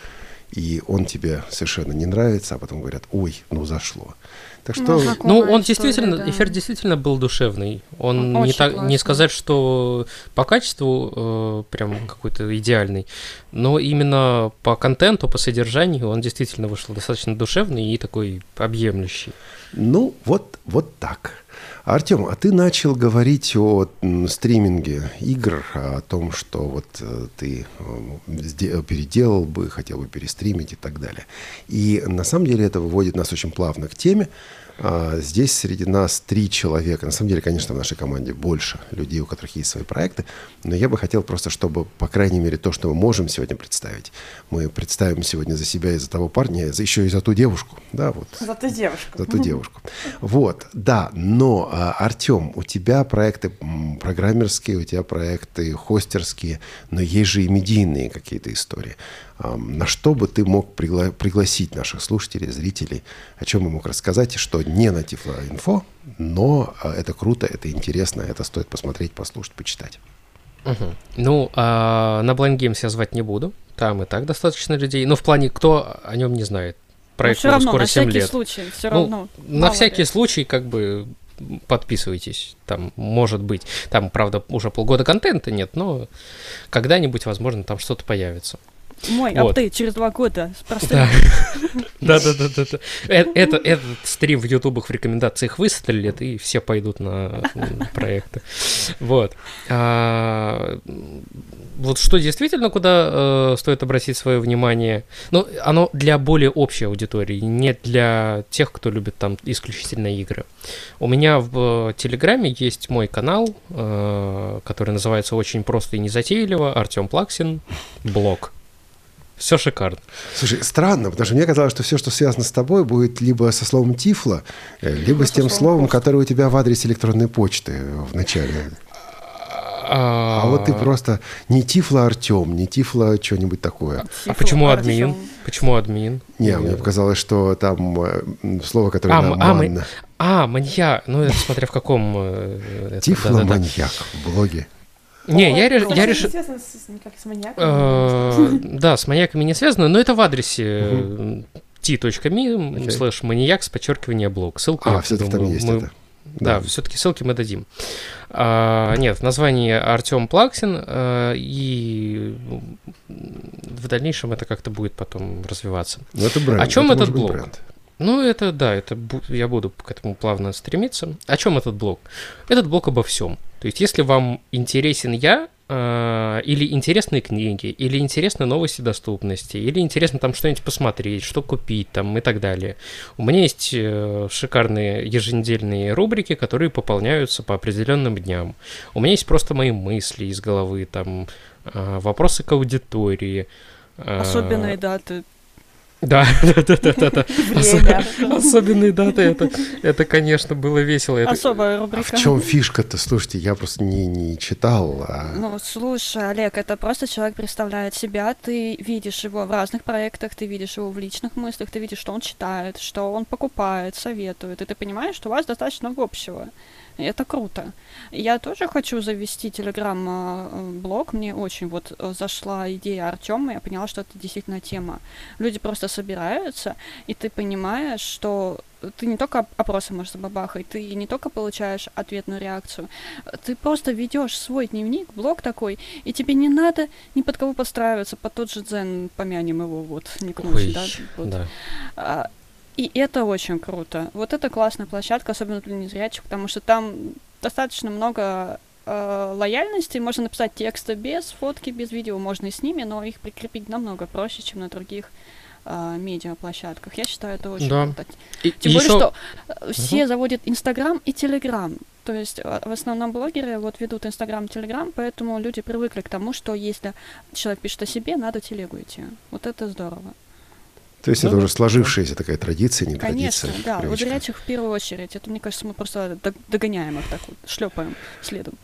[SPEAKER 2] и он тебе совершенно не нравится, а потом говорят, ой, ну зашло. Так что...
[SPEAKER 3] Ну,
[SPEAKER 5] знакомая
[SPEAKER 3] он
[SPEAKER 5] история,
[SPEAKER 3] действительно,
[SPEAKER 5] да.
[SPEAKER 3] эфир действительно был душевный. Он не,
[SPEAKER 5] Очень
[SPEAKER 3] так, не
[SPEAKER 5] классный.
[SPEAKER 3] сказать, что по качеству прям какой-то идеальный, но именно по контенту, по содержанию он действительно вышел достаточно душевный и такой объемлющий.
[SPEAKER 2] Ну, вот так. Артем, а ты начал говорить о стриминге игр, о том, что вот ты переделал бы, хотел бы перестримить и так далее. И на самом деле это выводит нас очень плавно к теме. Здесь среди нас 3 человека. На самом деле, конечно, в нашей команде больше людей, у которых есть свои проекты. Но я бы хотел просто, чтобы, по крайней мере, то, что мы можем сегодня представить, мы представим сегодня за себя и за того парня, еще и за ту девушку. Да, вот.
[SPEAKER 4] За ту девушку.
[SPEAKER 2] За ту девушку. Вот, да. Но, Артем, у тебя проекты программерские, у тебя проекты хостерские, но есть же и медийные какие-то истории. На что бы ты мог пригласить наших слушателей, зрителей, о чем бы мог рассказать, что не на Тифлоинфо, но это круто, это интересно, это стоит посмотреть, послушать, почитать.
[SPEAKER 3] Угу. Ну, на Blind Games я звать не буду, там и так достаточно людей. Но в плане, кто о нем не знает. Проект
[SPEAKER 5] все равно,
[SPEAKER 3] скоро
[SPEAKER 5] на
[SPEAKER 3] 7
[SPEAKER 5] всякий
[SPEAKER 3] лет.
[SPEAKER 5] случай, все
[SPEAKER 3] Ну,
[SPEAKER 5] равно.
[SPEAKER 3] на
[SPEAKER 5] мало
[SPEAKER 3] всякий
[SPEAKER 5] ли.
[SPEAKER 3] случай, как бы, подписывайтесь. Там, может быть, там, правда, уже полгода контента нет, но когда-нибудь, возможно, там что-то появится.
[SPEAKER 5] Мой
[SPEAKER 3] Вот.
[SPEAKER 5] апдейт через 2 года с простым.
[SPEAKER 3] Да. Этот стрим в ютубах в рекомендациях выстрелит, и все пойдут на проекты. Вот. Вот что действительно, куда стоит обратить свое внимание, ну, оно для более общей аудитории, не для тех, кто любит там исключительно игры. У меня в Телеграме есть мой канал, который называется очень просто и незатейливо, Артем Плаксин, блог. Все шикарно.
[SPEAKER 2] Слушай, странно, потому что мне казалось, что все, что связано с тобой, будет либо со словом «тифло», либо с тем словом, которое у тебя в адресе электронной почты в начале. А вот ты просто не Тифло Артем, не Тифло что-нибудь такое.
[SPEAKER 3] А почему
[SPEAKER 5] Артём.
[SPEAKER 3] админ? Почему админ?
[SPEAKER 2] Не, мне показалось, что там слово, которое манна.
[SPEAKER 3] Маньяк. Ну, это смотря в каком...
[SPEAKER 2] Тифло-маньяк в блоге.
[SPEAKER 3] Не, я
[SPEAKER 4] Это
[SPEAKER 3] решил...
[SPEAKER 4] не связано никак с маньяком.
[SPEAKER 3] Да, с маньяками не связано, но это в адресе t.me/маньяк с подчеркивание блог. Ссылку
[SPEAKER 2] все-таки там есть это.
[SPEAKER 3] Да, все-таки ссылки мы дадим. Нет, в названии Артем Плаксин, и в дальнейшем это как-то будет потом развиваться.
[SPEAKER 2] Ну, это бренд.
[SPEAKER 3] О чем
[SPEAKER 2] это
[SPEAKER 3] этот
[SPEAKER 2] может быть
[SPEAKER 3] блог?
[SPEAKER 2] бренд.
[SPEAKER 3] Ну, это да, я буду к этому плавно стремиться. О чем этот блог? Этот блог обо всем. То есть, если вам интересен я, или интересные книги, или интересны новости доступности, или интересно там что-нибудь посмотреть, что купить там и так далее. У меня есть шикарные еженедельные рубрики, которые пополняются по определенным дням. У меня есть просто мои мысли из головы, там вопросы к аудитории.
[SPEAKER 5] Особенные даты.
[SPEAKER 3] Да.
[SPEAKER 4] Время.
[SPEAKER 3] Особенные даты, это, конечно, было весело.
[SPEAKER 5] Особая
[SPEAKER 2] А
[SPEAKER 5] рубрика.
[SPEAKER 2] в чем фишка-то? Слушайте, я просто не читал.
[SPEAKER 5] Ну, слушай, Олег, это просто человек представляет себя, ты видишь его в разных проектах, ты видишь его в личных мыслях, ты видишь, что он читает, что он покупает, советует, и ты понимаешь, что у вас достаточно общего. И это круто. Я тоже хочу завести телеграм-блог, мне очень вот зашла идея Артёма, я поняла, что это действительно тема. Люди просто собираются, и ты понимаешь, что ты не только опросы можешь забабахать, ты не только получаешь ответную реакцию, ты просто ведешь свой дневник, блог такой, и тебе не надо ни под кого подстраиваться, под тот же Дзен, помянем его, вот, не кнуть, да? Вот.
[SPEAKER 3] Да.
[SPEAKER 5] И это очень круто. Вот это классная площадка, особенно для незрячих, потому что там достаточно много лояльности. Можно написать тексты без фотки, без видео, можно и с ними, но их прикрепить намного проще, чем на других медиаплощадках. Я считаю, это очень круто. Тем более, что все заводят Инстаграм и Телеграм. То есть в основном блогеры вот ведут Инстаграм, Телеграм, поэтому люди привыкли к тому, что если человек пишет о себе, надо телегу идти. Вот это здорово.
[SPEAKER 2] То есть это уже сложившаяся такая традиция, не традиция.
[SPEAKER 5] Конечно, да. У зрячих в первую очередь. Это, мне кажется, мы просто догоняем их так вот, шлепаем следом.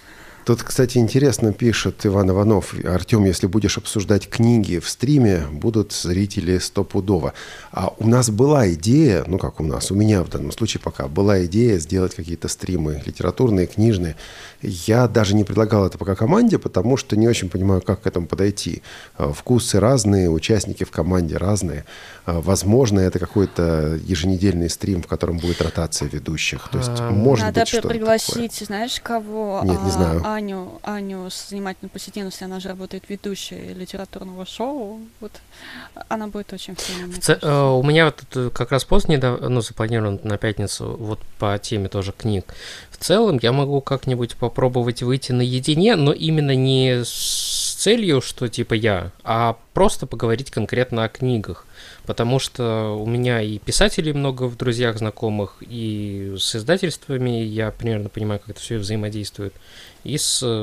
[SPEAKER 2] Тут, кстати, интересно пишет Иван Иванов. Артем, если будешь обсуждать книги в стриме, будут зрители стопудово. А у нас была идея, ну как у нас, у меня в данном случае пока была идея сделать какие-то стримы литературные, книжные. Я даже не предлагал это пока команде, потому что не очень понимаю, как к этому подойти. Вкусы разные, участники в команде разные. Возможно, это какой-то еженедельный стрим, в котором будет ротация ведущих. То есть, может
[SPEAKER 5] Надо
[SPEAKER 2] быть, что-то
[SPEAKER 5] пригласить,
[SPEAKER 2] такое.
[SPEAKER 5] знаешь, кого?
[SPEAKER 2] Нет, не знаю.
[SPEAKER 5] Аню с занимательной посетительностью, она же работает ведущей литературного шоу. Вот она будет очень вкусная.
[SPEAKER 3] У меня вот тут как раз пост недавно, запланирован на пятницу, вот по теме тоже книг. В целом я могу как-нибудь попробовать выйти наедине, но именно не с целью, что типа я, а просто поговорить конкретно о книгах. Потому что у меня и писателей много в друзьях, знакомых, и с издательствами я примерно понимаю, как это все взаимодействует. И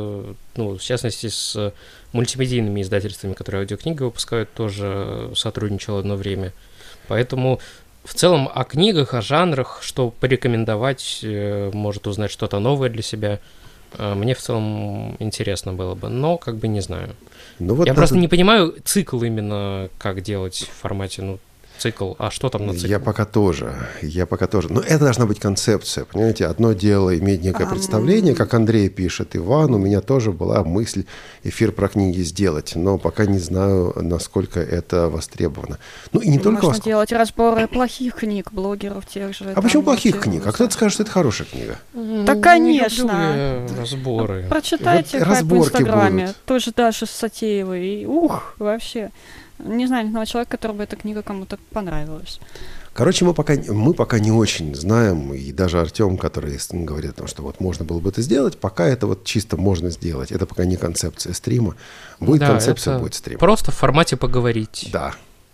[SPEAKER 3] в частности, с мультимедийными издательствами, которые аудиокниги выпускают, тоже сотрудничал одно время. Поэтому в целом о книгах, о жанрах, что порекомендовать, может узнать что-то новое для себя, мне в целом интересно было бы, но как бы не знаю.
[SPEAKER 2] Вот
[SPEAKER 3] я просто не понимаю цикл именно, как делать в формате, цикл, а что там на цикле?
[SPEAKER 2] Я пока тоже. Но это должна быть концепция, понимаете? Одно дело иметь некое представление, как Андрей пишет, Иван, у меня тоже была мысль эфир про книги сделать, но пока не знаю, насколько это востребовано. Ну и не только
[SPEAKER 5] можно делать разборы плохих книг блогеров тех же.
[SPEAKER 2] А почему плохих книг? А кто-то скажет, что это хорошая книга.
[SPEAKER 5] Да, конечно.
[SPEAKER 3] Не люблю разборы.
[SPEAKER 5] Прочитайте хайп в Инстаграме, тоже Даши Сатеевой, и вообще... Не знаю, ни одного человека, который бы эта книга кому-то понравилась.
[SPEAKER 2] Короче, мы пока не очень знаем, и даже Артем, который говорит о том, что вот можно было бы это сделать, пока это вот чисто можно сделать. Это пока не концепция стрима. Будет концепция, будет стрим.
[SPEAKER 3] Просто в формате поговорить.
[SPEAKER 2] Да.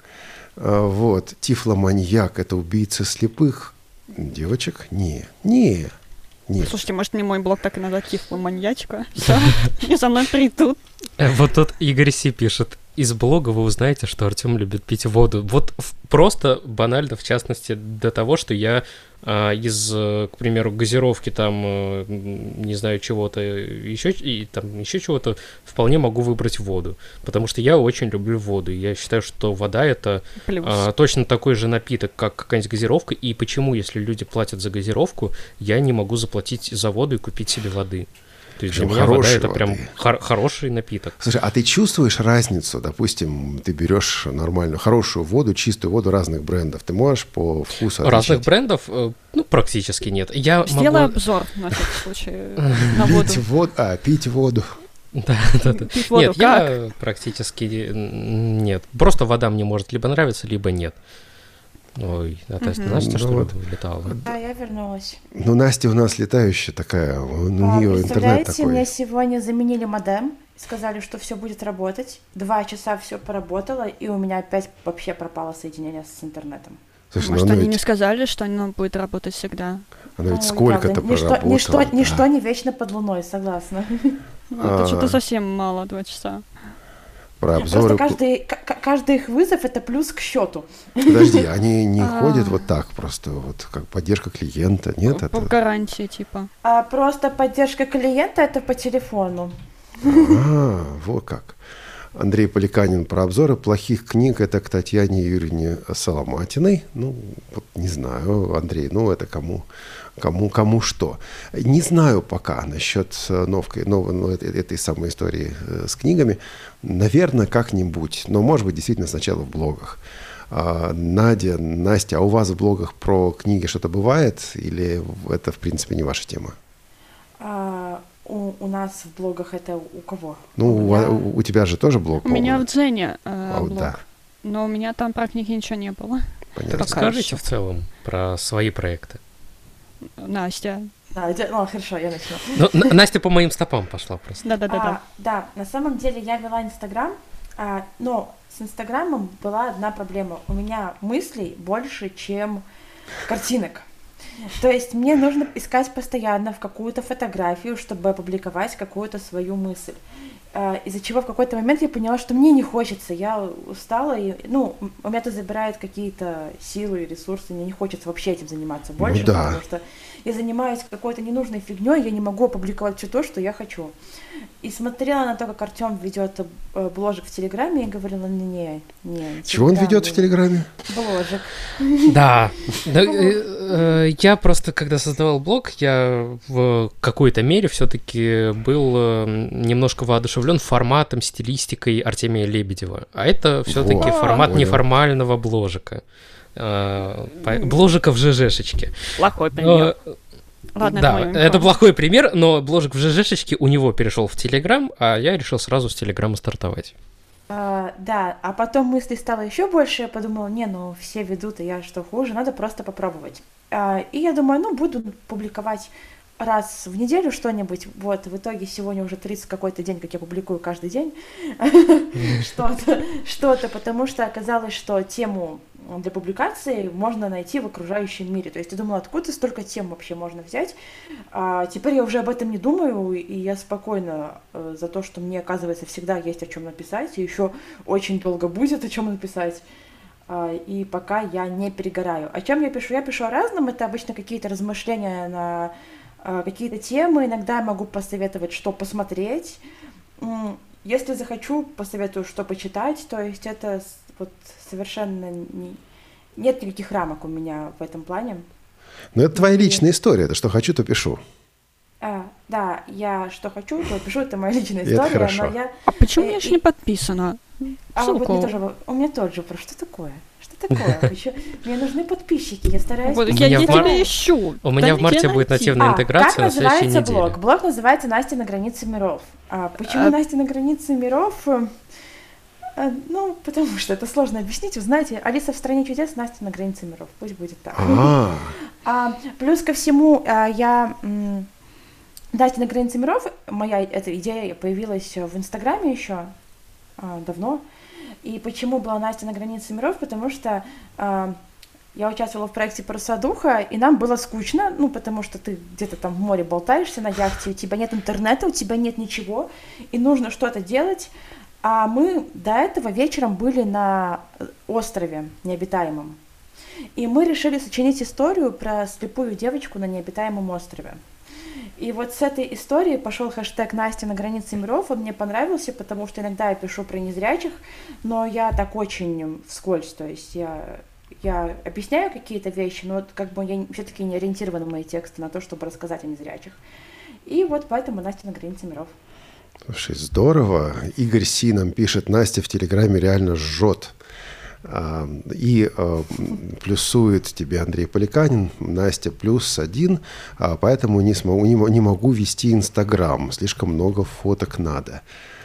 [SPEAKER 2] Вот. Тифломаньяк — это убийца слепых девочек? Не.
[SPEAKER 5] Слушайте, может, мне мой блог так и назвать Тифломаньячка? Все, и за мной придут.
[SPEAKER 3] Вот тут Игорь Си пишет. Из блога вы узнаете, что Артём любит пить воду. Вот просто банально, в частности, до того, что я из, к примеру, газировки там, не знаю, чего-то еще чего-то, вполне могу выбрать воду. Потому что я очень люблю воду. Я считаю, что вода — это точно такой же напиток, как какая-нибудь газировка. И почему, если люди платят за газировку, я не могу заплатить за воду и купить себе воды? То есть для меня вода — это прям хороший напиток.
[SPEAKER 2] Слушай, а ты чувствуешь разницу? Допустим, ты берешь нормальную, хорошую воду, чистую воду разных брендов. Ты можешь по вкусу отличить?
[SPEAKER 3] Разных брендов? Практически нет.
[SPEAKER 5] Сделай обзор, на всякий случай, на воду.
[SPEAKER 2] Пить воду.
[SPEAKER 3] Да.
[SPEAKER 5] Пить воду
[SPEAKER 3] нет,
[SPEAKER 5] как?
[SPEAKER 3] я практически нет. Просто вода мне может либо нравиться, либо нет. Ой, Настя, что ли, летала?
[SPEAKER 4] Да, я вернулась.
[SPEAKER 2] Настя у нас летающая такая, у нее интернет такой.
[SPEAKER 4] Мне сегодня заменили модем, сказали, что все будет работать. 2 часа все поработало, и у меня опять вообще пропало соединение с интернетом.
[SPEAKER 2] Слушай,
[SPEAKER 5] может, они не сказали, что оно будет работать всегда?
[SPEAKER 2] Оно ведь сколько-то проработало.
[SPEAKER 4] Ничто не вечно под луной, согласна.
[SPEAKER 5] Это что-то совсем мало, 2 часа.
[SPEAKER 2] Про обзоры.
[SPEAKER 4] Просто каждый их вызов — это плюс к счету.
[SPEAKER 2] Подожди, они не ходят вот так просто, вот как поддержка клиента, нет?
[SPEAKER 5] По гарантии, типа.
[SPEAKER 4] Просто поддержка клиента — это по телефону.
[SPEAKER 2] Вот как. Андрей Поликанин про обзоры плохих книг — это к Татьяне Юрьевне Соломатиной. Не знаю, Андрей, это кому что. Не знаю пока насчет этой самой истории с книгами. Наверное, как-нибудь, но, может быть, действительно сначала в блогах. Настя, а у вас в блогах про книги что-то бывает? Или это, в принципе, не ваша тема?
[SPEAKER 4] У нас в блогах это у кого?
[SPEAKER 2] У тебя же тоже блог?
[SPEAKER 5] У меня в Дзене блог.
[SPEAKER 2] Да.
[SPEAKER 5] Но у меня там про книги ничего не было.
[SPEAKER 2] Понятно.
[SPEAKER 3] Расскажите в целом про свои проекты.
[SPEAKER 5] Настя.
[SPEAKER 4] Хорошо, я начну.
[SPEAKER 3] Настя по моим стопам пошла просто.
[SPEAKER 5] Да.
[SPEAKER 4] Да, на самом деле я вела Инстаграм, но с Инстаграмом была одна проблема. У меня мыслей больше, чем картинок. То есть мне нужно искать постоянно в какую-то фотографию, чтобы опубликовать какую-то свою мысль. из-за чего в какой-то момент я поняла, что мне не хочется, я устала, и, у меня это забирает какие-то силы и ресурсы, мне не хочется вообще этим заниматься больше, потому что я занимаюсь какой-то ненужной фигней, я не могу опубликовать все то, что я хочу. И смотрела на то, как Артём ведет бложек в Телеграме, и говорила, не.
[SPEAKER 2] Чего он ведет в Телеграме?
[SPEAKER 4] Бложек.
[SPEAKER 3] Да. Я просто, когда создавал блог, я в какой-то мере все-таки был немножко воодушевлен форматом, стилистикой Артемия Лебедева. А это все-таки формат неформального бложика. Бложика в ЖЖшечке.
[SPEAKER 5] Плохой пример.
[SPEAKER 3] Ладно, да, это плохой пример, но бложик в ЖЖшечке у него перешел в Телеграм, а я решил сразу с Телеграма стартовать.
[SPEAKER 4] Да, а потом мыслей стало еще больше, я подумала, все ведут, и я что хуже, надо просто попробовать. И я думаю, буду публиковать раз в неделю что-нибудь, вот, в итоге сегодня уже 30 какой-то день, как я публикую каждый день что-то, потому что оказалось, что тему для публикации можно найти в окружающем мире, то есть я думала, откуда столько тем вообще можно взять, теперь я уже об этом не думаю, и я спокойна за то, что мне, оказывается, всегда есть о чем написать, и еще очень долго будет о чем написать. И пока я не перегораю. О чем я пишу? Я пишу о разном, это обычно какие-то размышления на какие-то темы, иногда я могу посоветовать, что посмотреть. Если захочу, посоветую, что почитать, то есть это вот совершенно нет никаких рамок у меня в этом плане.
[SPEAKER 2] Но это твоя личная история, это что хочу, то пишу.
[SPEAKER 4] Да, я что хочу, то пишу, это моя личная история, но я...
[SPEAKER 5] А почему я еще не подписана?
[SPEAKER 4] Вот у меня тоже, что такое? Что такое? Мне нужны подписчики, я стараюсь...
[SPEAKER 5] Вот, я не тебя ищу.
[SPEAKER 3] У меня в марте будет нативная интеграция на следующей неделе.
[SPEAKER 4] Как называется блог? Блог называется «Настя на границе миров». Почему «Настя на границе миров»? Потому что это сложно объяснить. Вы знаете, «Алиса в стране чудес», «Настя на границе миров». Пусть будет так. Плюс ко всему, я... «Настя на границе миров», моя эта идея появилась в Инстаграме еще давно. И почему была Настя на границе миров? Потому что я участвовала в проекте «Паруса духа», и нам было скучно, потому что ты где-то там в море болтаешься на яхте, у тебя нет интернета, у тебя нет ничего, и нужно что-то делать. А мы до этого вечером были на острове необитаемом. И мы решили сочинить историю про слепую девочку на необитаемом острове. И вот с этой истории пошел хэштег «Настя на границе миров». Он мне понравился, потому что иногда я пишу про незрячих, но я так очень вскользь, то есть я объясняю какие-то вещи, но я все-таки не ориентирована мои тексты на то, чтобы рассказать о незрячих. И вот поэтому «Настя на границе миров».
[SPEAKER 2] Слушай, здорово. Игорь Си нам пишет, Настя в Телеграме реально жжет. И плюсует тебе Андрей Поликанин, Настя +1, поэтому не могу вести Инстаграм, слишком много фоток надо.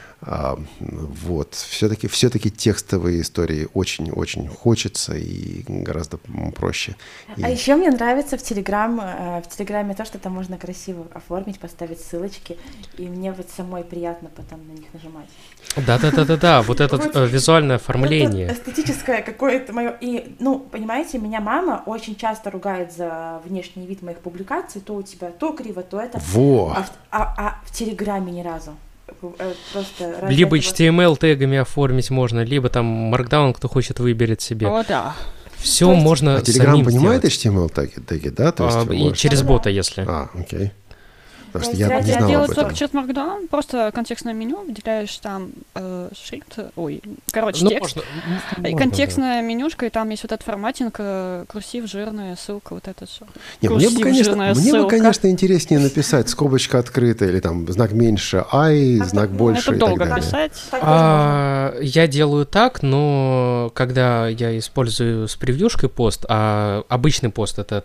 [SPEAKER 2] Вот. Все-таки текстовые истории очень-очень хочется и гораздо проще.
[SPEAKER 4] А еще мне нравится в Телеграме то, что там можно красиво оформить, поставить ссылочки, и мне вот самой приятно потом на них нажимать.
[SPEAKER 3] Да, вот это визуальное оформление.
[SPEAKER 4] Это эстетическое какое-то мое. И, понимаете, меня мама очень часто ругает за внешний вид моих публикаций, то у тебя то криво, то это.
[SPEAKER 2] Во!
[SPEAKER 4] А в Телеграме ни разу. Просто
[SPEAKER 3] либо HTML тегами оформить можно, либо там Markdown, кто хочет, выберет себе.
[SPEAKER 5] О, да.
[SPEAKER 3] Все можно
[SPEAKER 2] самим сделать. А Telegram понимает HTML теги, да? То есть
[SPEAKER 3] и через бота, если.
[SPEAKER 2] Окей. Потому что
[SPEAKER 5] я
[SPEAKER 2] не знал
[SPEAKER 5] делаю
[SPEAKER 2] об этом.
[SPEAKER 5] только через Markdown, просто контекстное меню, выделяешь там шрифт, текст. И контекстная менюшка, и там есть вот этот форматинг, курсив, жирная ссылка, вот это все.
[SPEAKER 2] Мне бы, конечно, интереснее написать скобочка открытая, или там знак меньше I, знак больше
[SPEAKER 5] это
[SPEAKER 2] и так
[SPEAKER 5] долго
[SPEAKER 2] далее.
[SPEAKER 5] писать.
[SPEAKER 3] Я делаю так, но когда я использую с превьюшкой пост, а обычный пост — это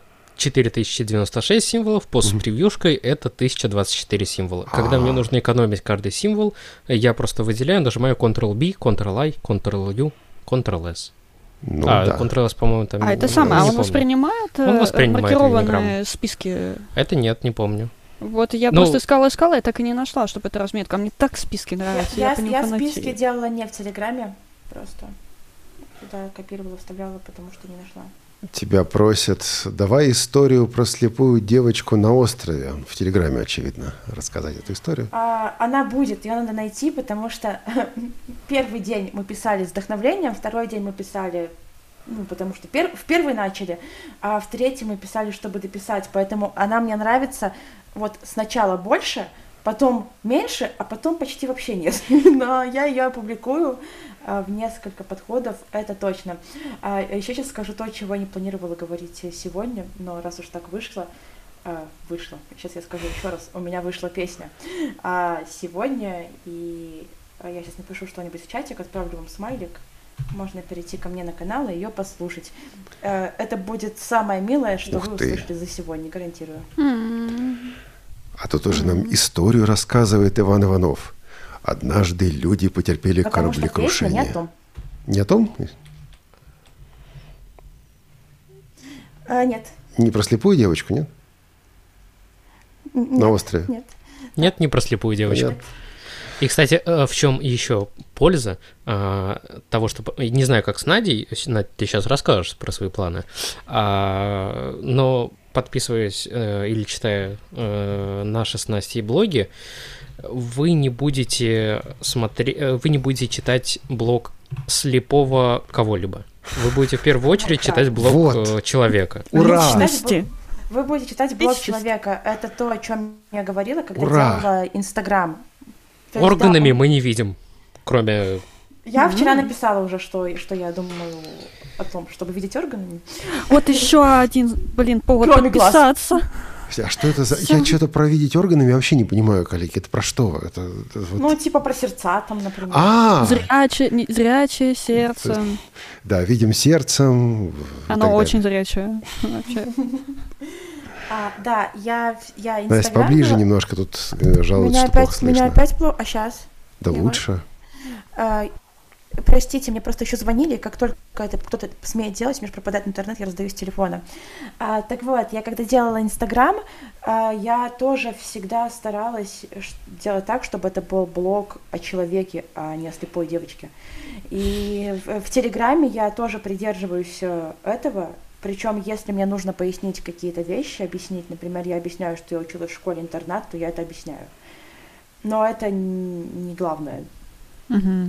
[SPEAKER 3] 4096 символов, пост с превьюшкой — это 1024 символа. Когда мне нужно экономить каждый символ, я просто выделяю, нажимаю Ctrl-B, Ctrl-I, Ctrl-U, Ctrl-S. Ctrl-S, по-моему, там...
[SPEAKER 5] это самое, он воспринимает маркированные списки?
[SPEAKER 3] Это нет, не помню.
[SPEAKER 5] Вот я просто искала, я так и не нашла, чтобы это разметка. Мне так списки нравятся.
[SPEAKER 4] Я списки делала не в Телеграме, просто туда копировала, вставляла, потому что не нашла.
[SPEAKER 2] Тебя просят, давай историю про слепую девочку на острове. В Телеграме, очевидно, рассказать эту историю.
[SPEAKER 4] Она будет, ее надо найти, потому что первый день мы писали с вдохновлением, второй день мы писали, потому что в первый начали, а в третий мы писали, чтобы дописать. Поэтому она мне нравится вот сначала больше, потом меньше, а потом почти вообще нет. Но я ее опубликую в несколько подходов, это точно. Еще сейчас скажу то, чего не планировала говорить сегодня, но раз уж так вышло, сейчас я скажу еще раз, у меня вышла песня сегодня, и я сейчас напишу что-нибудь в чатик, отправлю вам смайлик, можно перейти ко мне на канал и ее послушать. Это будет самое милое, что вы услышали за сегодня, гарантирую.
[SPEAKER 2] А тут уже нам историю рассказывает Иван Иванов. Однажды люди потерпели кораблекрушение.
[SPEAKER 4] Не о том.
[SPEAKER 2] Не о том?
[SPEAKER 4] Нет.
[SPEAKER 2] Не про слепую девочку, нет?
[SPEAKER 4] Нет,
[SPEAKER 2] на острове?
[SPEAKER 4] Нет.
[SPEAKER 3] Нет, не про слепую девочку.
[SPEAKER 2] Нет.
[SPEAKER 3] И, кстати, в чем еще польза того, что... Не знаю, как с Надей, Надь, ты сейчас расскажешь про свои планы, но подписываясь или читая наши с Настей блоги, вы не будете читать блог слепого кого-либо. Вы будете в первую очередь читать блог человека.
[SPEAKER 2] Ура!
[SPEAKER 4] Вы будете читать блог человека. Это то, о чем я говорила, когда делала Инстаграм.
[SPEAKER 3] Органами мы не видим, кроме...
[SPEAKER 4] Я вчера написала уже, что я думаю о том, чтобы видеть органами.
[SPEAKER 5] Вот еще один, повод подписаться.
[SPEAKER 2] А что это за... Я что-то про видеть органами я вообще не понимаю, коллеги. Это про что? Это
[SPEAKER 4] вот... типа про сердца там, например.
[SPEAKER 5] Зрячее сердце.
[SPEAKER 2] Да, видим сердцем.
[SPEAKER 5] Оно очень зрячее вообще.
[SPEAKER 4] Да, я Инстаграм...
[SPEAKER 2] Настя, поближе немножко, тут жалуются, что плохо слышно.
[SPEAKER 4] Меня опять плохо, а сейчас?
[SPEAKER 2] Да лучше.
[SPEAKER 4] Простите, мне просто еще звонили, как только это кто-то смеет делать, мне же пропадает интернет, я раздаю с телефона. Так вот, я когда делала Инстаграм, я тоже всегда старалась делать так, чтобы это был блог о человеке, а не о слепой девочке. И в Телеграме я тоже придерживаюсь этого, причем если мне нужно пояснить какие-то вещи, объяснить, например, я объясняю, что я училась в школе-интернат, то я это объясняю. Но это не главное.
[SPEAKER 5] Угу.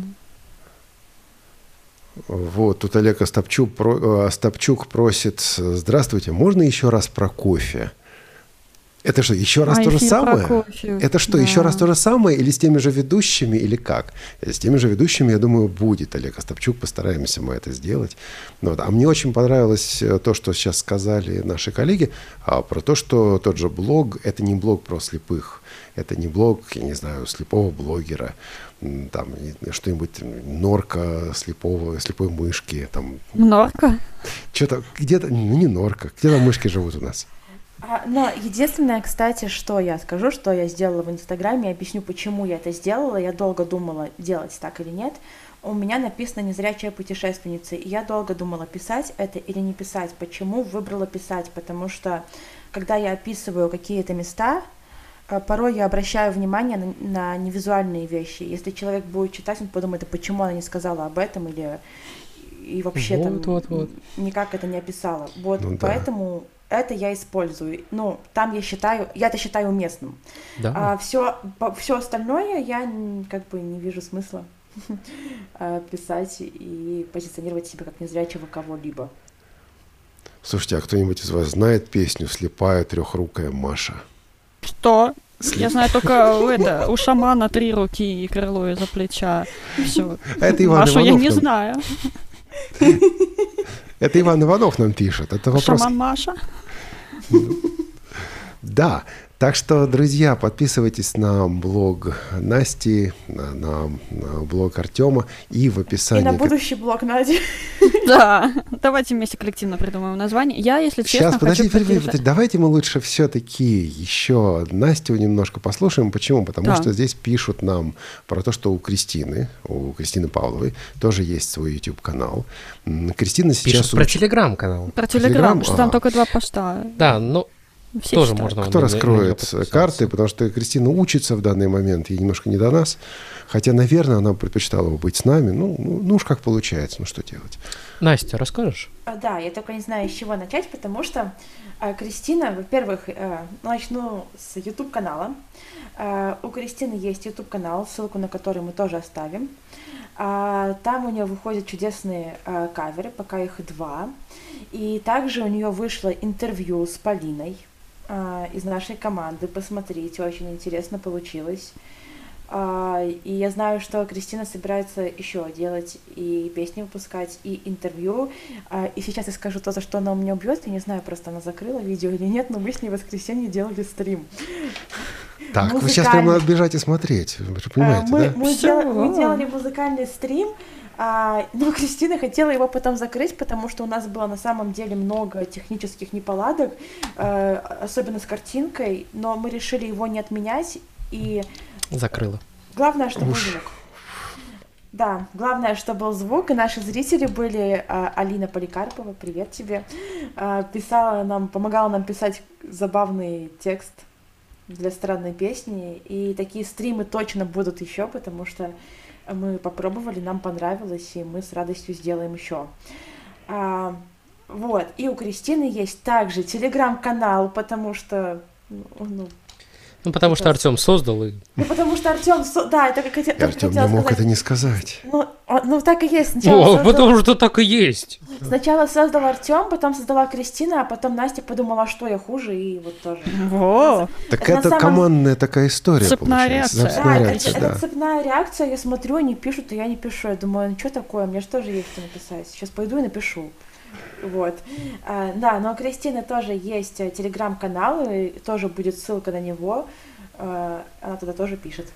[SPEAKER 2] Вот, тут Олег Остапчук просит: здравствуйте, можно еще раз про кофе? Это что, еще раз то же самое? Это что, еще раз то же самое или с теми же ведущими, или как? С теми же ведущими, я думаю, будет Олег Остапчук, постараемся мы это сделать. Вот. А мне очень понравилось то, что сейчас сказали наши коллеги, про то, что тот же блог – это не блог про слепых, это не блог, я не знаю, слепого блогера, там что-нибудь норка слепой мышки. Там.
[SPEAKER 5] Норка?
[SPEAKER 2] Что-то где-то, не норка, где там мышки живут у нас.
[SPEAKER 4] Но единственное, кстати, что я скажу, что я сделала в Инстаграме, объясню, почему я это сделала. Я долго думала, делать так или нет. У меня написано «Незрячая путешественница», и я долго думала, писать это или не писать. Почему выбрала писать? Потому что, когда я описываю какие-то места, порой я обращаю внимание на невизуальные вещи. Если человек будет читать, он подумает, а почему она не сказала об этом, или и вообще никак это не описала. Вот, поэтому... Это я использую. Ну, там я это считаю уместным.
[SPEAKER 3] Да.
[SPEAKER 4] А все остальное я как бы не вижу смысла писать и позиционировать себя как незрячего кого-либо.
[SPEAKER 2] Слушайте, а кто-нибудь из вас знает песню «Слепая трехрукая Маша»?
[SPEAKER 5] Что? Я знаю только у шамана 3 руки и крыло из-за плеча. Все.
[SPEAKER 2] Это Иван
[SPEAKER 5] Машу
[SPEAKER 2] Иванов.
[SPEAKER 5] Я не знаю.
[SPEAKER 2] Это Иван Иванов нам пишет. Это вопрос...
[SPEAKER 5] Шаман Маша?
[SPEAKER 2] Да. Так что, друзья, подписывайтесь на блог Насти, на блог Артема и в описании...
[SPEAKER 4] И на будущий блог Нади.
[SPEAKER 5] Да, давайте вместе коллективно придумаем название. Я, если честно,
[SPEAKER 2] сейчас, подождите, давайте мы лучше все-таки еще Настю немножко послушаем. Почему? Потому что здесь пишут нам про то, что у Кристины Павловой тоже есть свой YouTube-канал. Кристина сейчас...
[SPEAKER 3] Пишут про Телеграм-канал.
[SPEAKER 5] Про Телеграм, что там только 2 поста.
[SPEAKER 3] Да, ну...
[SPEAKER 5] Все
[SPEAKER 3] Тоже
[SPEAKER 5] считают.
[SPEAKER 3] можно
[SPEAKER 2] Кто
[SPEAKER 3] на
[SPEAKER 2] раскроет
[SPEAKER 3] неё подписаться.
[SPEAKER 2] карты, потому что Кристина учится в данный момент, ей немножко не до нас. Хотя, наверное, она предпочитала бы быть с нами. Ну уж как получается, ну что делать.
[SPEAKER 3] Настя, расскажешь?
[SPEAKER 4] Да, я только не знаю, с чего начать, потому что Кристина, во-первых, начну с YouTube-канала. У Кристины есть YouTube-канал, ссылку на который мы тоже оставим. Там у нее выходят чудесные каверы, пока их 2. И также у нее вышло интервью с Полиной из нашей команды. Посмотрите, очень интересно получилось. И я знаю, что Кристина собирается еще делать и песни выпускать, и интервью. И сейчас я скажу то, за что она у меня убьет. Я не знаю, просто она закрыла видео или нет, но мы с ней в воскресенье делали стрим.
[SPEAKER 2] Так, ну сейчас прямо надо бежать и смотреть. Вы же понимаете, да?
[SPEAKER 4] Мы делали музыкальный стрим, но Кристина хотела его потом закрыть, потому что у нас было на самом деле много технических неполадок, особенно с картинкой, но мы решили его не отменять и...
[SPEAKER 3] Закрыла.
[SPEAKER 4] Главное, что был звук. Да, главное, что был звук, и наши зрители были Алина Поликарпова, привет тебе, помогала нам писать забавный текст для странной песни, и такие стримы точно будут еще, потому что мы попробовали, нам понравилось, и мы с радостью сделаем еще. Вот, и у Кристины есть также телеграм-канал, потому что...
[SPEAKER 3] потому что Артём создал и...
[SPEAKER 4] потому что Артём... Да, это как я
[SPEAKER 2] Артём не мог это не сказать.
[SPEAKER 4] Ну, так и есть. Сначала
[SPEAKER 3] потому что так и есть.
[SPEAKER 4] Сначала создал Артём, потом создала Кристина, а потом Настя подумала, что я хуже, и вот тоже.
[SPEAKER 5] Во!
[SPEAKER 2] Так это командная такая история,
[SPEAKER 5] цепная
[SPEAKER 2] получается.
[SPEAKER 5] реакция.
[SPEAKER 2] Цепная реакция, да.
[SPEAKER 4] Это цепная реакция, я смотрю, они пишут, и я не пишу. Я думаю, ну что такое, мне же тоже есть что написать. Сейчас пойду и напишу. Вот. Да, но у Кристины тоже есть телеграм-канал, и тоже будет ссылка на него. Она туда тоже пишет.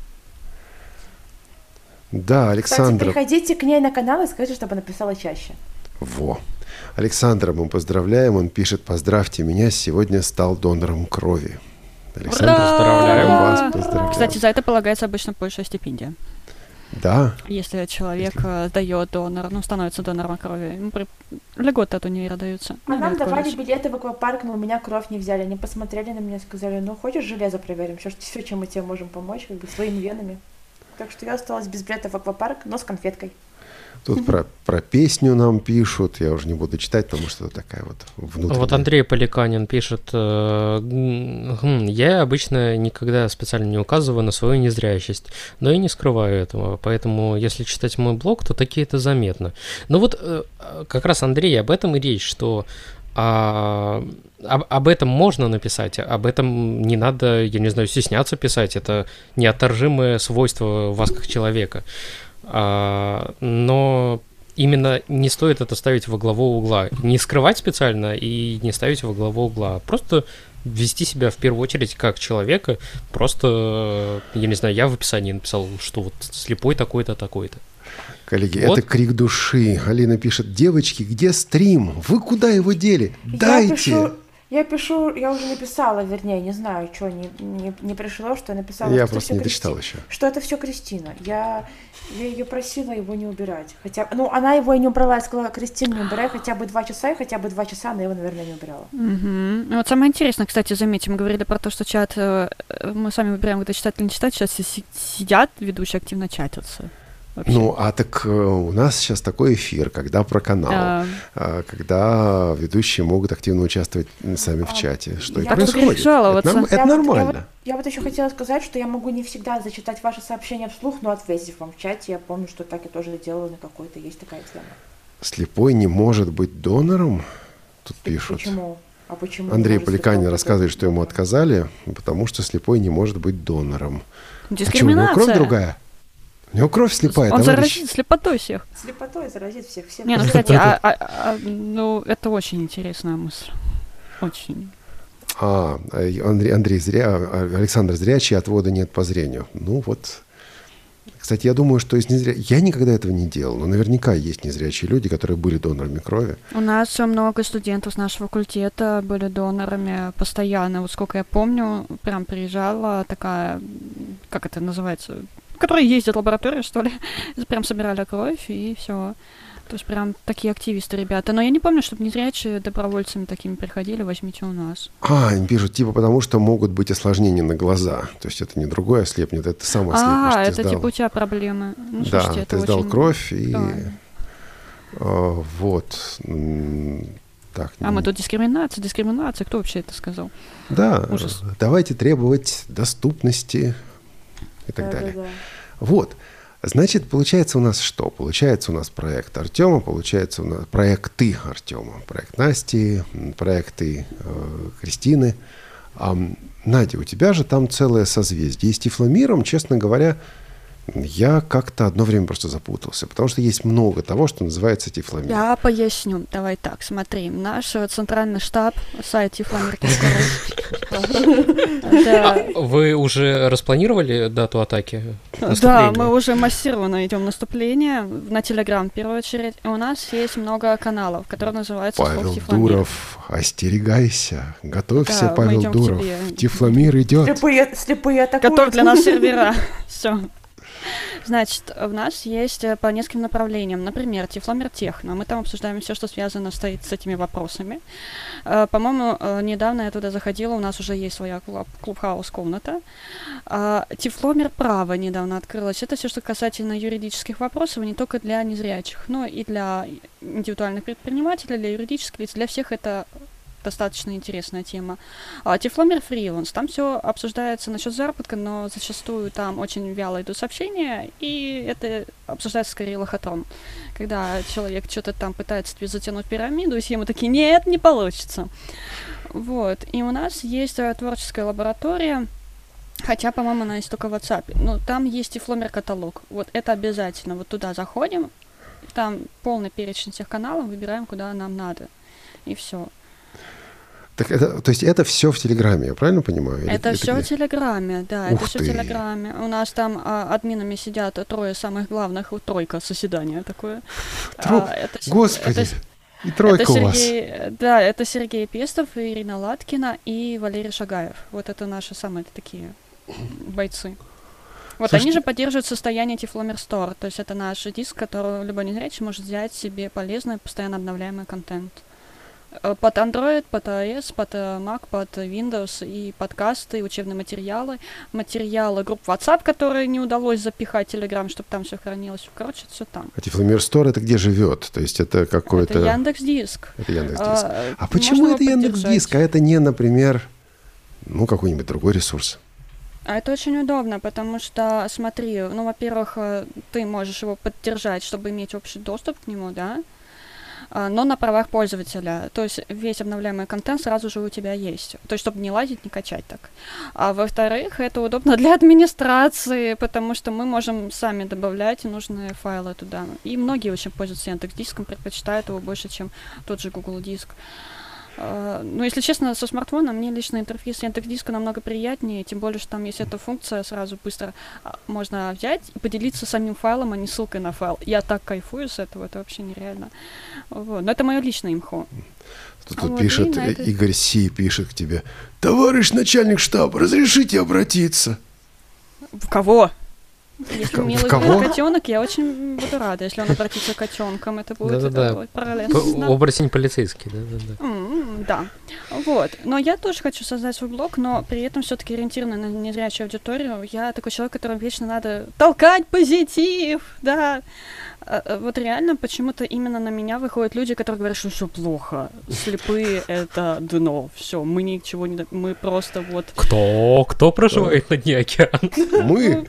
[SPEAKER 2] Да, Александра.
[SPEAKER 4] Кстати, приходите к ней на канал и скажите, чтобы написала чаще.
[SPEAKER 2] Во. Александра мы поздравляем. Он пишет: поздравьте меня, сегодня стал донором крови. Александр,
[SPEAKER 3] поздравляем
[SPEAKER 2] вас. Поздравляем.
[SPEAKER 5] Кстати, за это полагается обычно большая стипендия.
[SPEAKER 2] Да.
[SPEAKER 5] Если человек сдает донор, становится донором крови, льготы от универа даются.
[SPEAKER 4] А нам давали билеты в аквапарк, но у меня кровь не взяли. Они посмотрели на меня и сказали, ну хочешь железо проверим, все, чем мы тебе можем помочь, как бы своими венами. Так что я осталась без билета в аквапарк, но с конфеткой.
[SPEAKER 2] Тут про песню нам пишут, я уже не буду читать, потому что такая вот внутренняя.
[SPEAKER 3] Вот Андрей Поликанин пишет: я обычно никогда специально не указываю на свою незрячесть, но и не скрываю этого, поэтому если читать мой блог, то таки это заметно. Но вот как раз, Андрей, об этом и речь, что об этом можно написать, об этом не надо, я не знаю, стесняться писать, это неотторжимое свойство вас как человека. Но именно не стоит это ставить во главу угла. Не скрывать специально и не ставить во главу угла. Просто вести себя в первую очередь как человека. Просто, я не знаю, я в описании написал, что вот слепой такой-то, такой-то.
[SPEAKER 2] Коллеги, вот. Это крик души. Алина пишет: девочки, где стрим? Вы куда его дели? Дайте!
[SPEAKER 4] Я уже написала, вернее, не знаю, что не пришло, что я написала.
[SPEAKER 2] Я просто не дочитал еще.
[SPEAKER 4] Что это все Кристина. Я ее просила его не убирать. Хотя, она его и не убрала. Я сказала: Кристина, не убирай хотя бы 2 часа, и хотя бы 2 часа она его, наверное, не убирала.
[SPEAKER 5] Угу. Вот самое интересное, кстати, заметим, мы говорили про то, что чат, мы сами выбираем, когда читать или не читать, сейчас сидят ведущие активно чатятся. Вообще. Так
[SPEAKER 2] у нас сейчас такой эфир, когда про канал, когда ведущие могут активно участвовать сами в чате. Что и происходит. Это нормально.
[SPEAKER 4] Я вот еще хотела сказать, что я могу не всегда зачитать ваши сообщения вслух, но ответить вам в чате. Я помню, что так я тоже делала на какой-то, есть такая тема.
[SPEAKER 2] Слепой не может быть донором? Тут пишут.
[SPEAKER 4] Почему? А почему?
[SPEAKER 2] Андрей Поликанин рассказывает, что ему отказали, потому что слепой не может быть донором.
[SPEAKER 5] Дискриминация.
[SPEAKER 2] Почему? У него кровь другая? У него кровь слепая,
[SPEAKER 5] он
[SPEAKER 2] товарищ.
[SPEAKER 5] заразит слепотой всех.
[SPEAKER 4] Слепотой заразит всех.
[SPEAKER 5] Не, кстати, это очень интересная мысль. Очень.
[SPEAKER 2] Александр зрячий, отвода нет по зрению. Ну вот. Кстати, я думаю, что из незрячих... Я никогда этого не делал, но наверняка есть незрячие люди, которые были донорами крови.
[SPEAKER 5] У нас много студентов с нашего факультета были донорами постоянно. Вот сколько я помню, прям приезжала такая, как это называется, которые ездят в лабораторию, что ли, прям собирали кровь и все. То есть прям такие активисты ребята. Но я не помню, чтобы незрячие добровольцами такими приходили, возьмите у нас.
[SPEAKER 2] Им пишут, типа, потому что могут быть осложнения на глаза. То есть это не другое ослепнет, это ты сам ослепнешь.
[SPEAKER 5] Это типа у тебя проблемы. Ну,
[SPEAKER 2] да,
[SPEAKER 5] слушайте, это
[SPEAKER 2] ты сдал
[SPEAKER 5] очень...
[SPEAKER 2] кровь и...
[SPEAKER 5] Да.
[SPEAKER 2] Вот. Так,
[SPEAKER 5] мы тут дискриминация. Кто вообще это сказал?
[SPEAKER 2] Да,
[SPEAKER 5] ужас.
[SPEAKER 2] Давайте требовать доступности и так далее.
[SPEAKER 4] Да.
[SPEAKER 2] Вот. Значит, получается у нас что? Получается у нас проект Артема, получается у нас проекты Артема, проект Насти, проекты Кристины. Надя, у тебя же там целое созвездие. И с Тифломиром, честно говоря, я как-то одно время просто запутался, потому что есть много того, что называется Тифломир.
[SPEAKER 5] Я поясню. Давай так, смотри. Наш центральный штаб, сайт Тифломир.ру.
[SPEAKER 3] Вы уже распланировали дату атаки?
[SPEAKER 5] Да, мы уже массированно идем наступление на Телеграм в первую очередь. И у нас есть много каналов, которые называются
[SPEAKER 2] Павел
[SPEAKER 5] Тифломир.
[SPEAKER 2] Дуров, остерегайся. Готовься,
[SPEAKER 5] Да,
[SPEAKER 2] Павел Дуров. Тифломир идет.
[SPEAKER 4] Слепые атакуют.
[SPEAKER 5] Готовь для нас сервера. Все. Значит, у нас есть по нескольким направлениям. Например, Тифломир Техно. Мы там обсуждаем все, что связано с этими вопросами. По-моему, недавно я туда заходила, у нас уже есть своя клубхаус-комната. Тифломир Право недавно открылась. Это все, что касательно юридических вопросов, не только для незрячих, но и для индивидуальных предпринимателей, для юридических лиц. Для всех это достаточно интересная тема. Тифломир Фриланс. Там все обсуждается насчет заработка, но зачастую там очень вяло идут сообщения, и это обсуждается скорее лохотрон. Когда человек что-то там пытается тебе затянуть пирамиду, и все ему такие, нет, не получится. Вот. И у нас есть творческая лаборатория, хотя, по-моему, она есть только в WhatsApp. Но там есть Тифломир каталог. Вот это обязательно. Вот туда заходим, там полный перечень всех каналов, выбираем, куда нам надо. И все.
[SPEAKER 2] Так это, то есть это все в Телеграме, я правильно понимаю?
[SPEAKER 5] Это все в Телеграме, да, это все в Телеграме. У нас там админами сидят трое самых главных, тройка соседания такое.
[SPEAKER 2] Господи, и тройка у вас.
[SPEAKER 5] Да, это Сергей Пестов, Ирина Латкина и Валерий Шагаев. Вот это наши самые такие бойцы. Вот они же поддерживают состояние Тифломир Store, то есть это наш диск, который любой незрячий может взять себе полезный, постоянно обновляемый контент. Под Android, под iOS, под Mac, под Windows и подкасты, и учебные материалы, материалы групп WhatsApp, которые не удалось запихать в Telegram, чтобы там все хранилось. Короче, все там.
[SPEAKER 2] А Тифломир Store это где живет? То есть это какой-то...
[SPEAKER 5] Это Яндекс.Диск.
[SPEAKER 2] Это Яндекс.Диск. А почему это Яндекс.Диск, а это не, например, какой-нибудь другой ресурс?
[SPEAKER 5] А это очень удобно, потому что, смотри, во-первых, ты можешь его поддержать, чтобы иметь общий доступ к нему, да? Но на правах пользователя. То есть весь обновляемый контент сразу же у тебя есть. То есть, чтобы не лазить, не качать так. А во-вторых, это удобно для администрации, потому что мы можем сами добавлять нужные файлы туда. И многие очень пользуются Яндекс.Диском, предпочитают его больше, чем тот же Google Диск. Но, если честно, со смартфона мне лично интерфейс Яндекс.Диска намного приятнее, тем более, что там есть эта функция, сразу быстро можно взять и поделиться самим файлом, а не ссылкой на файл. Я так кайфую с этого, это вообще нереально. Вот. Но это мое личное имхо.
[SPEAKER 2] Тут пишет, Игорь Си пишет к тебе: «Товарищ начальник штаба, разрешите обратиться?»
[SPEAKER 5] В кого? Если
[SPEAKER 2] в
[SPEAKER 5] милый
[SPEAKER 2] кого?
[SPEAKER 5] котенок, я очень буду рада, если он обратится к котенкам. Это будет прелестно.
[SPEAKER 3] Оборотень полицейский, да.
[SPEAKER 5] Да. Вот. Но я тоже хочу создать свой блог, но при этом все-таки ориентированный на незрячую аудиторию. Я такой человек, которому вечно надо толкать позитив, да. Вот реально почему-то именно на меня выходят люди, которые говорят, что все плохо. Слепые — это дно. Все, мы ничего не... Мы просто вот...
[SPEAKER 3] Кто проживает на дне океана?
[SPEAKER 2] Мы...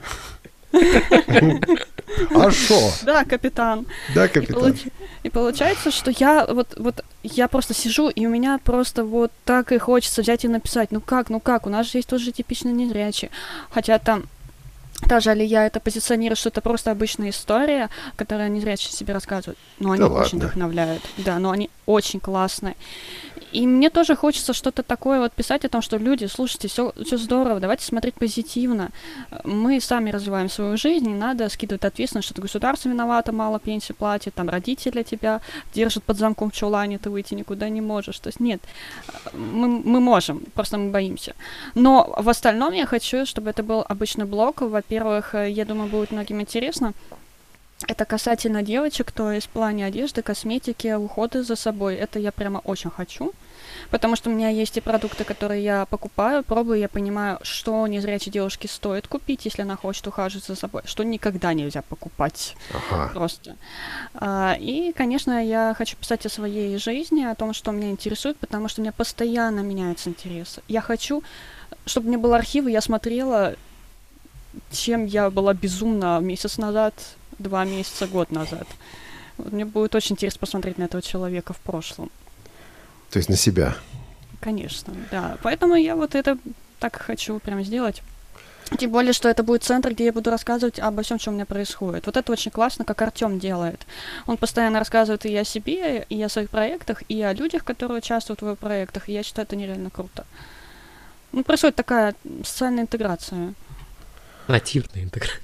[SPEAKER 2] А что?
[SPEAKER 5] Да, капитан.
[SPEAKER 2] Да, капитан.
[SPEAKER 5] И получается, что я я просто сижу, и у меня просто вот так и хочется взять и написать. Ну как, у нас же есть тоже типично незрячие. Хотя там даже Алия это позиционирует, что это просто обычная история, которую незрячие себе рассказывают. Но они очень вдохновляют. Да, но они очень классные. И мне тоже хочется что-то такое вот писать о том, что люди, слушайте, все здорово, давайте смотреть позитивно. Мы сами развиваем свою жизнь, не надо скидывать ответственность, что государство виновато, мало пенсии платит, там родители тебя держат под замком в чулане, ты выйти никуда не можешь. То есть нет, мы можем, просто мы боимся. Но в остальном я хочу, чтобы это был обычный блог. Во-первых, я думаю, будет многим интересно. Это касательно девочек, то есть в плане одежды, косметики, ухода за собой. Это я прямо очень хочу, потому что у меня есть и продукты, которые я покупаю, пробую, я понимаю, что незрячей девушке стоит купить, если она хочет ухаживать за собой, что никогда нельзя покупать. Просто. И, конечно, я хочу писать о своей жизни, о том, что меня интересует, потому что у меня постоянно меняются интересы. Я хочу, чтобы у меня был архив, и я смотрела, чем я была безумна месяц назад, 2 месяца, год назад. Вот мне будет очень интересно посмотреть на этого человека в прошлом.
[SPEAKER 2] То есть на себя?
[SPEAKER 5] Конечно, да. Поэтому я вот это так хочу прям сделать. Тем более, что это будет центр, где я буду рассказывать обо всем, что у меня происходит. Вот это очень классно, как Артём делает. Он постоянно рассказывает и о себе, и о своих проектах, и о людях, которые участвуют в его проектах. И я считаю, это нереально круто. Ну, происходит такая социальная интеграция.
[SPEAKER 3] Нативная интеграция.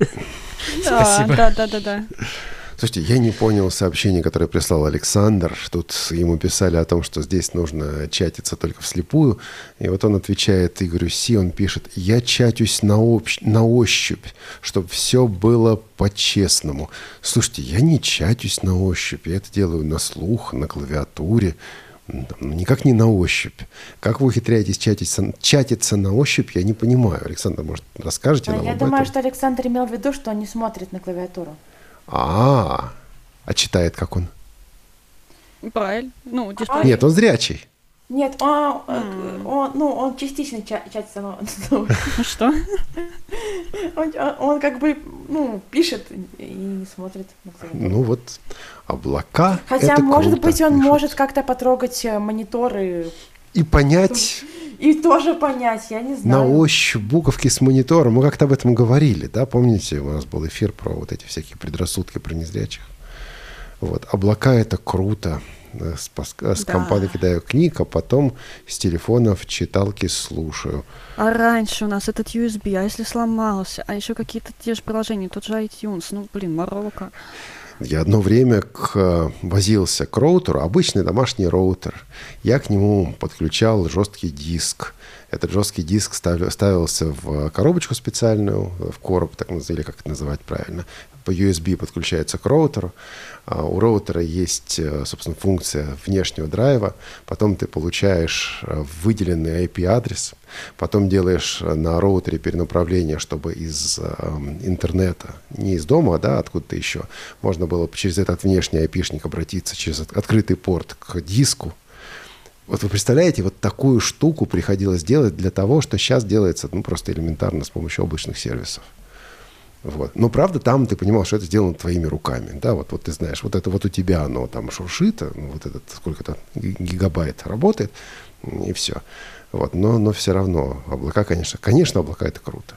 [SPEAKER 5] Да.
[SPEAKER 2] Слушайте, я не понял сообщение, которое прислал Александр. Тут ему писали о том, что здесь нужно чатиться только вслепую. И вот он отвечает Игорю Си, он пишет: «Я чатюсь на ощупь, чтобы все было по-честному». Слушайте, я не чатюсь на ощупь, я это делаю на слух, на клавиатуре. Никак не на ощупь. Как вы ухитряетесь чатиться на ощупь, я не понимаю. Александр, может, расскажете нам об этом?
[SPEAKER 4] Я думаю, что Александр имел в виду, что он не смотрит на клавиатуру.
[SPEAKER 2] А читает как он?
[SPEAKER 5] Правильно.
[SPEAKER 2] Нет, он зрячий.
[SPEAKER 4] Нет, он частично чатится на
[SPEAKER 5] Что?
[SPEAKER 4] Он как бы, пишет и не смотрит на клавиатуру.
[SPEAKER 2] Ну вот, облака —
[SPEAKER 4] Хотя,
[SPEAKER 2] это
[SPEAKER 4] может
[SPEAKER 2] круто,
[SPEAKER 4] быть, он
[SPEAKER 2] пишут.
[SPEAKER 4] может как-то потрогать мониторы.
[SPEAKER 2] И понять...
[SPEAKER 4] И тоже понять, я не знаю.
[SPEAKER 2] На ощупь буковки с монитором. Мы как-то об этом говорили, да? Помните, у нас был эфир про вот эти всякие предрассудки про незрячих. Вот. Облака — это круто. С компа кидаю книг, а потом с телефона в читалке слушаю.
[SPEAKER 5] А раньше у нас этот USB, а если сломался, а еще какие-то те же приложения, тот же iTunes, морока.
[SPEAKER 2] Я одно время возился к роутеру, обычный домашний роутер. Я к нему подключал жесткий диск. Этот жесткий диск ставился в коробочку специальную, в короб, так называли, как это называть правильно. По USB подключается к роутеру. У роутера есть, собственно, функция внешнего драйва. Потом ты получаешь выделенный IP-адрес. Потом делаешь на роутере перенаправление, чтобы из интернета, не из дома, да, откуда-то еще, можно было через этот внешний IP-шник обратиться через открытый порт к диску. Вот вы представляете, вот такую штуку приходилось делать для того, что сейчас делается просто элементарно с помощью облачных сервисов. Вот. Но правда, там ты понимал, что это сделано твоими руками. Да? Вот ты знаешь, вот это вот у тебя оно там шуршит, вот этот сколько-то гигабайт работает, и все. Вот. Но все равно облака, конечно, облака — это круто.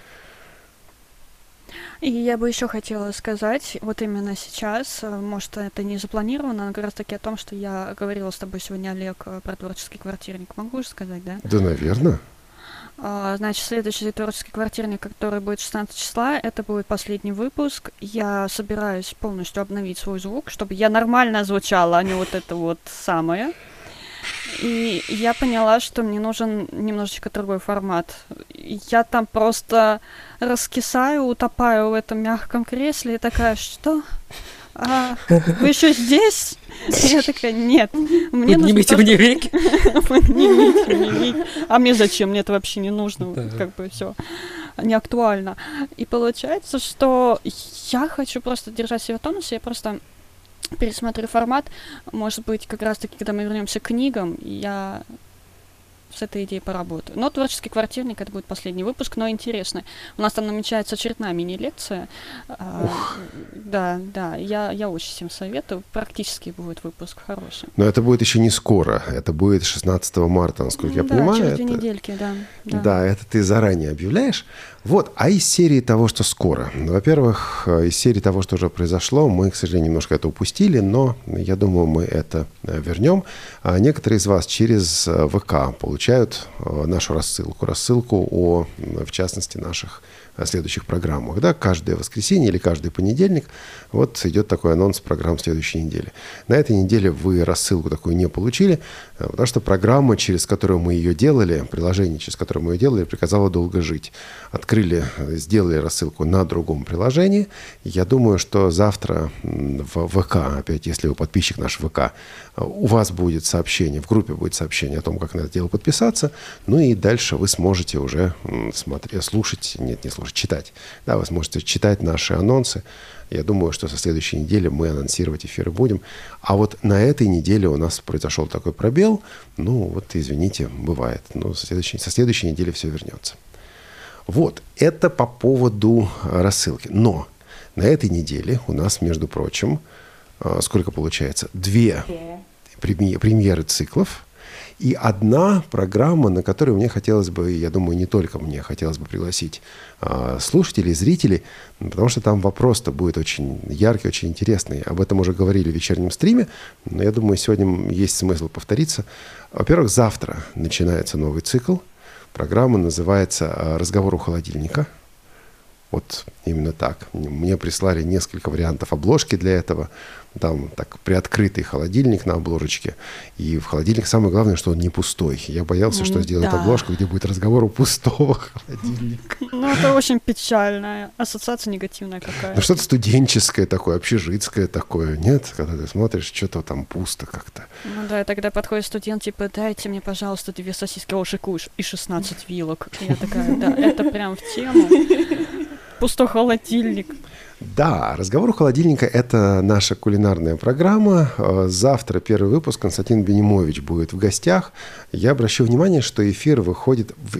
[SPEAKER 5] И я бы еще хотела сказать, вот именно сейчас, может, это не запланировано, но как раз таки о том, что я говорила с тобой сегодня, Олег, про творческий квартирник. Могу уже сказать, да?
[SPEAKER 2] Да, наверное.
[SPEAKER 5] Значит, следующий творческий квартирник, который будет 16 числа, это будет последний выпуск. Я собираюсь полностью обновить свой звук, чтобы я нормально звучала, а не вот это вот самое. И я поняла, что мне нужен немножечко другой формат. Я там просто раскисаю, утопаю в этом мягком кресле и такая: что? Вы еще здесь? Я такая: нет.
[SPEAKER 3] Поднимите мне веки.
[SPEAKER 5] Поднимите мне веки. А мне зачем? Мне это вообще не нужно. Как бы все не актуально. И получается, что я хочу просто держать себя в тонусе. Я просто пересмотрю формат. Может быть, как раз-таки, когда мы вернемся к книгам, я с этой идеей поработаю. Но «Творческий квартирник» — это будет последний выпуск, но интересный. У нас там намечается очередная мини-лекция. Да, я очень всем советую. Практически будет выпуск хороший.
[SPEAKER 2] Но это будет еще не скоро. Это будет 16 марта, насколько я понимаю.
[SPEAKER 5] Да, через 2 недельки, да.
[SPEAKER 2] Да, это ты заранее объявляешь. Вот, а из серии того, что скоро. Во-первых, из серии того, что уже произошло, мы, к сожалению, немножко это упустили, но я думаю, мы это вернем. Некоторые из вас через ВК получают нашу рассылку в частности, наших следующих программах. Да? Каждое воскресенье или каждый понедельник вот идет такой анонс программ следующей недели. На этой неделе вы рассылку такую не получили, потому что программа, через которую мы ее делали, приложение, через которое мы ее делали, приказало долго жить. Открыли, сделали рассылку на другом приложении. Я думаю, что завтра в ВК, опять, если вы подписчик наш ВК, у вас будет сообщение, в группе будет сообщение о том, как на это дело подписаться, ну и дальше вы сможете уже читать. Да, вы сможете читать наши анонсы. Я думаю, что со следующей недели мы анонсировать эфиры будем. А вот на этой неделе у нас произошел такой пробел. Ну, вот, извините, бывает. Но со следующей недели все вернется. Вот, это по поводу рассылки. Но на этой неделе у нас, между прочим, сколько получается? 2 премьеры циклов и 1 программа, на которую мне хотелось бы, я думаю, не только мне хотелось бы пригласить слушателей, зрителей, потому что там вопрос-то будет очень яркий, очень интересный. Об этом уже говорили в вечернем стриме, но я думаю, сегодня есть смысл повториться. Во-первых, завтра начинается новый цикл. Программа называется «Разговор у холодильника». Вот именно так. Мне прислали несколько вариантов обложки для этого. Там так приоткрытый холодильник на обложечке. И в холодильник самое главное, что он не пустой. Я боялся, что сделают обложку, где будет разговор у пустого холодильника.
[SPEAKER 5] Ну, это очень печальная ассоциация негативная какая-то.
[SPEAKER 2] Ну, что-то студенческое такое, общежитское такое, нет? Когда ты смотришь, что-то там пусто как-то.
[SPEAKER 5] Ну да, и тогда подходит студент, типа, дайте мне, пожалуйста, 2 сосиски ошикуш и 16 вилок. И я такая, да, это прям в тему. Пустой холодильник.
[SPEAKER 2] Да, «Разговор у холодильника» — это наша кулинарная программа. Завтра первый выпуск, Константин Бенимович будет в гостях. Я обращу внимание, что эфир выходит в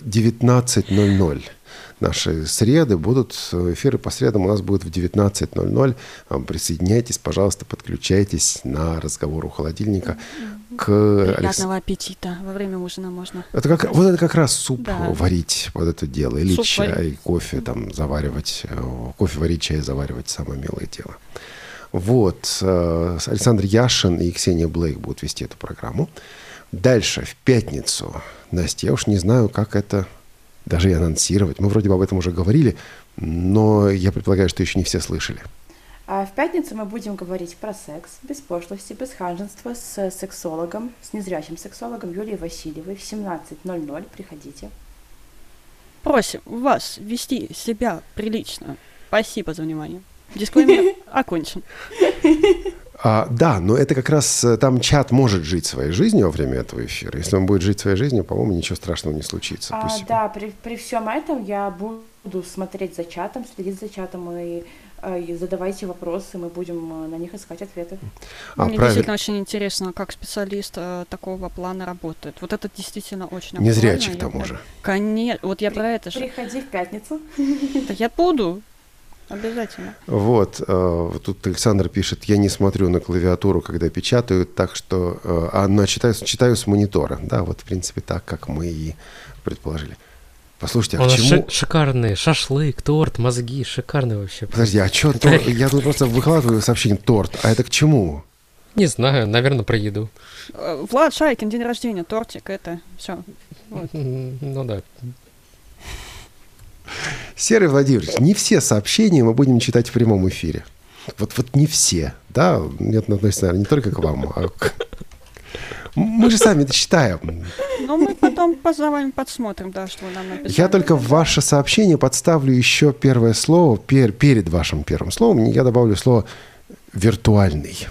[SPEAKER 2] 19:00. Наши среды будут, эфиры по средам у нас будут в 19:00. Присоединяйтесь, пожалуйста, подключайтесь на «Разговор у холодильника».
[SPEAKER 5] Приятного аппетита. Во время ужина можно.
[SPEAKER 2] Это как раз суп варить под это дело. Или суп чай, варить. Кофе там заваривать. Кофе варить, чай заваривать. Самое милое дело. Вот. Александр Яшин и Ксения Блейк будут вести эту программу. Дальше, в пятницу. Настя, я уж не знаю, как это даже и анонсировать. Мы вроде бы об этом уже говорили, но я предполагаю, что еще не все слышали.
[SPEAKER 4] А в пятницу мы будем говорить про секс, без пошлости, без ханжества, с сексологом, с незрячим сексологом Юлией Васильевой в 17:00. Приходите.
[SPEAKER 5] Просим вас вести себя прилично. Спасибо за внимание. Дисклеймер окончен.
[SPEAKER 2] Да, но это как раз там чат может жить своей жизнью во время этого эфира. Если он будет жить своей жизнью, по-моему, ничего страшного не случится.
[SPEAKER 4] Да, при всем этом я буду смотреть за чатом, следить за чатом и задавайте вопросы, мы будем на них искать ответы.
[SPEAKER 5] Мне действительно очень интересно, как специалист такого плана работает. Вот это действительно очень актуально.
[SPEAKER 2] Незрячий к тому же.
[SPEAKER 5] Конечно, вот я про это же.
[SPEAKER 4] Приходи в пятницу.
[SPEAKER 5] Да я буду. Обязательно.
[SPEAKER 2] Вот, тут Александр пишет, я не смотрю на клавиатуру, когда печатают, так что, читаю с монитора. Да, вот в принципе так, как мы и предположили. Послушайте, а к чему...
[SPEAKER 3] Шикарный шашлык, торт, мозги, шикарный вообще.
[SPEAKER 2] Подожди, а что торт? Я тут просто выкладываю сообщение торт, а это к чему?
[SPEAKER 3] Не знаю, наверное, про еду.
[SPEAKER 5] Влад Шайкин, день рождения, тортик, это все. Вот.
[SPEAKER 3] Ну да.
[SPEAKER 2] Серый Владимирович, не все сообщения мы будем читать в прямом эфире. Вот не все, да? Это относится, наверное, не только к вам, а к... Мы же сами это читаем.
[SPEAKER 5] Ну, мы потом за вами подсмотрим, да, что вы нам написали.
[SPEAKER 2] Я только в ваше сообщение подставлю еще первое слово. Перед вашим первым словом я добавлю слово «виртуальный».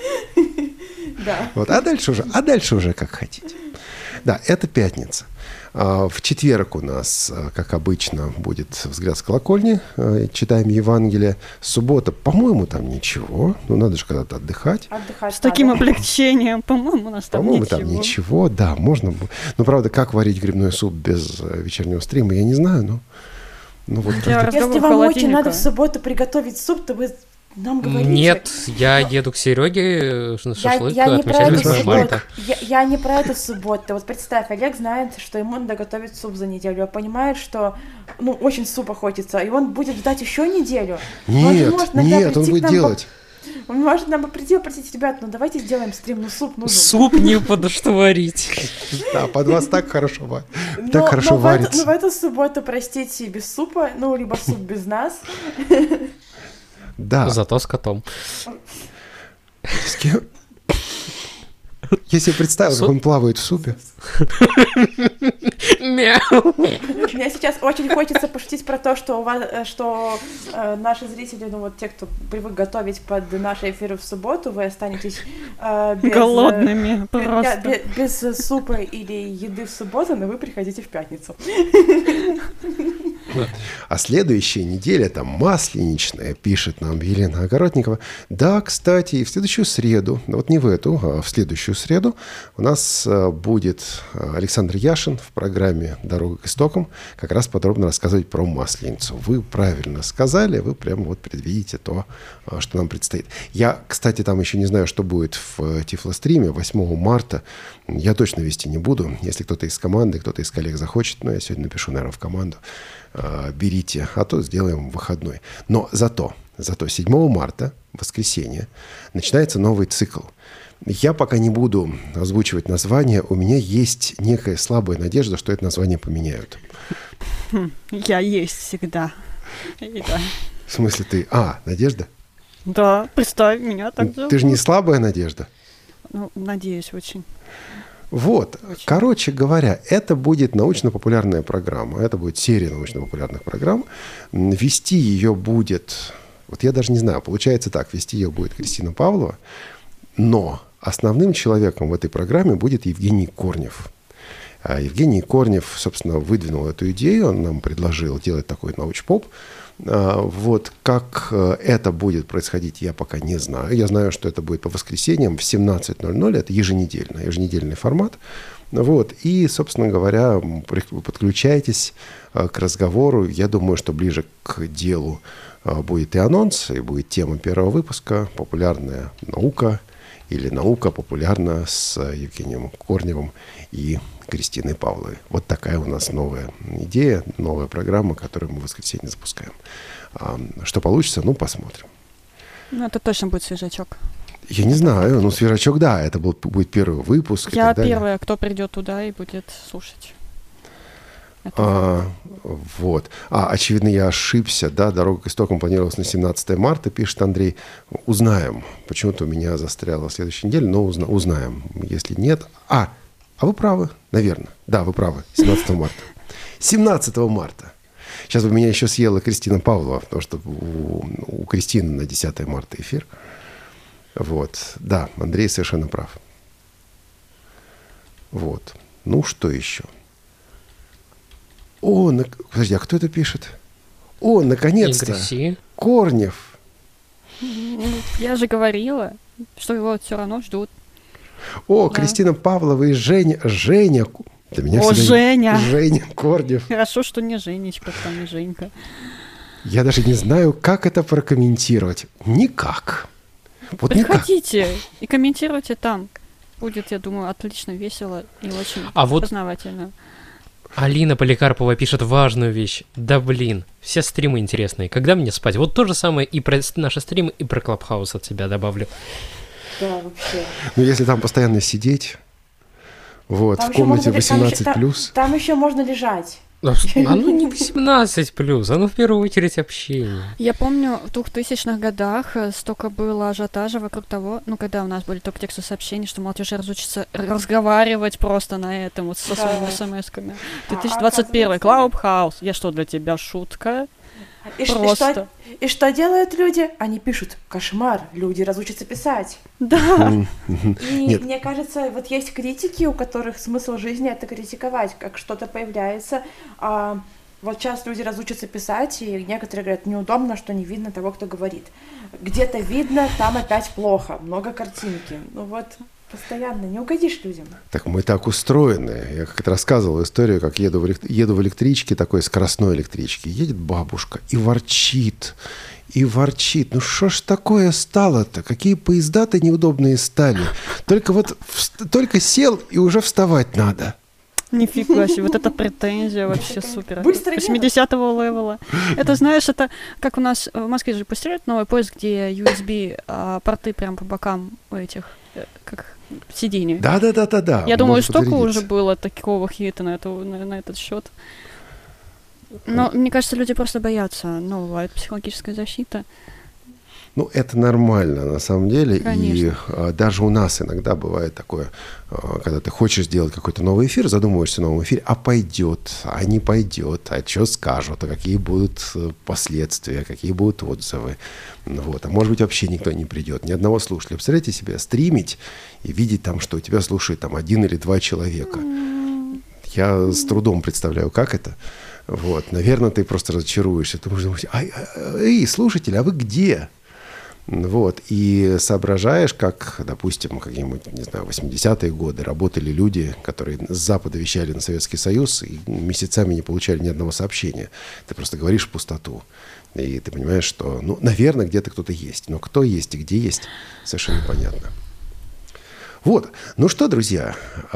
[SPEAKER 4] Да.
[SPEAKER 2] Вот, а дальше уже как хотите. Да, это пятница. В четверг у нас, как обычно, будет «Взгляд с колокольни». Читаем Евангелие. Суббота, по-моему, там ничего. Ну, надо же когда-то отдыхать.
[SPEAKER 5] С таким облегчением, по-моему, у нас там ничего.
[SPEAKER 2] По-моему, там ничего, да, можно. Ну, правда, как варить грибной суп без вечернего стрима, я не знаю, но... Ну, вот
[SPEAKER 4] если вам очень надо в субботу приготовить суп, то вы нам говорите.
[SPEAKER 3] Нет, я еду к Сереге на шашлык,
[SPEAKER 4] я не
[SPEAKER 3] отмечать 8 марта.
[SPEAKER 4] Я не про эту субботу. Вот представь, Олег знает, что ему надо готовить суп за неделю, а понимает, что очень супа хочется, и он будет ждать еще неделю.
[SPEAKER 2] Нет, он будет делать.
[SPEAKER 4] Он может нам прийти и попросить: ребят, ну давайте сделаем стрим, суп нужен.
[SPEAKER 3] Суп не подо что варить.
[SPEAKER 2] Да, под вас так хорошо варится.
[SPEAKER 4] Но в эту субботу, простите, без супа, либо суп без нас.
[SPEAKER 2] Да.
[SPEAKER 3] Зато с котом.
[SPEAKER 2] С кем? Я себе представил, как он плавает в супе.
[SPEAKER 3] Мяу.
[SPEAKER 4] Мне сейчас очень хочется пошутить про то, что наши зрители, те, кто привык готовить под наши эфиры в субботу, вы останетесь
[SPEAKER 5] голодными просто.
[SPEAKER 4] Без супа или еды в субботу, но вы приходите в пятницу.
[SPEAKER 2] А следующая неделя это масленичная, пишет нам Елена Огородникова. Да, кстати, и в следующую среду, вот не в эту, а в следующую среду у нас будет Александр Яшин в программе «Дорога к истокам» как раз подробно рассказывать про Масленицу. Вы правильно сказали, вы прямо вот предвидите то, что нам предстоит. Я, кстати, там еще не знаю, что будет в Тифлостриме 8 марта. Я точно вести не буду. Если кто-то из команды, кто-то из коллег захочет, я сегодня напишу, наверное, в команду, берите, а то сделаем выходной. Но зато 7 марта, воскресенье, начинается новый цикл. Я пока не буду озвучивать название. У меня есть некая слабая надежда, что это название поменяют.
[SPEAKER 5] Я есть всегда. Да.
[SPEAKER 2] В смысле ты? Надежда?
[SPEAKER 5] Да, представь, меня так зовут.
[SPEAKER 2] Ты же не слабая надежда?
[SPEAKER 5] Надеюсь очень.
[SPEAKER 2] Вот, короче говоря, это будет научно-популярная программа, это будет серия научно-популярных программ. Вести ее будет, я даже не знаю, получается так, вести ее будет Кристина Павлова, но основным человеком в этой программе будет Евгений Корнев. Евгений Корнев, собственно, выдвинул эту идею, он нам предложил делать такой научпоп. Вот как это будет происходить, я пока не знаю. Я знаю, что это будет по воскресеньям в 17:00, это еженедельный формат. Вот, и, собственно говоря, подключайтесь к разговору. Я думаю, что ближе к делу будет и анонс, и будет тема первого выпуска «Популярная наука» или «Наука популярна» с Евгением Корневым и Кристиной Павловой. Вот такая у нас новая идея, новая программа, которую мы в воскресенье запускаем. Что получится, посмотрим.
[SPEAKER 5] Это точно будет свежачок.
[SPEAKER 2] Я не знаю, свежачок, да, это будет первый выпуск.
[SPEAKER 5] Я первая, кто придет туда и будет слушать.
[SPEAKER 2] Вот. Очевидно, я ошибся, да, «Дорога к истокам» планировалась на 17 марта, пишет Андрей. Узнаем. Почему-то у меня застряло в следующей неделе, но узнаем. Если нет... А вы правы, наверное. Да, вы правы. 17 марта. 17 марта. Сейчас бы меня еще съела Кристина Павлова, потому что у Кристины на 10 марта эфир. Вот. Да, Андрей совершенно прав. Вот. Что еще? Подожди, а кто это пишет? Наконец-то! Корнев!
[SPEAKER 5] Я же говорила, что его все равно ждут.
[SPEAKER 2] Да. Кристина Павлова и Женя. Женя Корнев.
[SPEAKER 5] Хорошо, что не Женечка, там не Женька.
[SPEAKER 2] Я даже не знаю, как это прокомментировать. Никак.
[SPEAKER 5] Приходите и комментируйте там. Будет, я думаю, отлично, весело и очень познавательно.
[SPEAKER 3] Алина Поликарпова пишет важную вещь. Да блин, все стримы интересные. Когда мне спать? Вот то же самое и про наши стримы, и про Клабхаус от себя добавлю.
[SPEAKER 4] Да, вообще.
[SPEAKER 2] Если там постоянно сидеть, в комнате 18+.
[SPEAKER 4] Там еще можно лежать.
[SPEAKER 3] Оно не 18+, оно в первую очередь общение.
[SPEAKER 5] Я помню, в 2000-х годах столько было ажиотажа вокруг того, когда у нас были только тексты сообщений, что молодежь разучится разговаривать просто на этом, со своими смс-ками. 2021 Клабхаус. Я что, для тебя шутка? Просто.
[SPEAKER 4] И что делают люди? Они пишут: кошмар, люди разучатся писать.
[SPEAKER 5] Да.
[SPEAKER 4] И мне кажется, вот есть критики, у которых смысл жизни — это критиковать, как что-то появляется. Вот сейчас люди разучатся писать, и некоторые говорят: неудобно, что не видно того, кто говорит. Где-то видно, там опять плохо, много картинки. Ну вот, постоянно не угодишь людям.
[SPEAKER 2] Так мы так устроены. Я как-то рассказывал историю, как еду в электричке, такой скоростной электричке. Едет бабушка и ворчит. И ворчит. Ну что ж такое стало-то? Какие поезда-то неудобные стали. Только сел, и уже вставать надо.
[SPEAKER 5] Нифига себе, вот это претензия вообще супер. 80-го левела. Это, знаешь, это как у нас в Москве же построят новый поезд, где USB-порты прям по бокам у этих, как сидений.
[SPEAKER 2] Да.
[SPEAKER 5] Я думаю, столько уже было такого хейта на этот счет. Но мне кажется, люди просто боятся нового, психологическая защита.
[SPEAKER 2] Ну, это нормально, на самом деле.
[SPEAKER 5] Конечно.
[SPEAKER 2] И даже у нас иногда бывает такое, когда ты хочешь сделать какой-то новый эфир, задумываешься о новом эфире, а пойдет, а не пойдет, а что скажут, а какие будут последствия, какие будут отзывы. Вот. А может быть, вообще никто не придет, ни одного слушателя. Представляете себе, стримить и видеть там, что у тебя слушает там 1 или 2 человека. Я с трудом представляю, как это. Вот. Наверное, ты просто разочаруешься. Ты можешь думать: эй, слушатель, а вы где? Вот, и соображаешь, как, допустим, какие-нибудь, не знаю, 80-е годы работали люди, которые с Запада вещали на Советский Союз и месяцами не получали ни одного сообщения. Ты просто говоришь в пустоту. И ты понимаешь, что, ну, наверное, где-то кто-то есть. Но кто есть и где есть, совершенно непонятно. Вот. Ну что, друзья,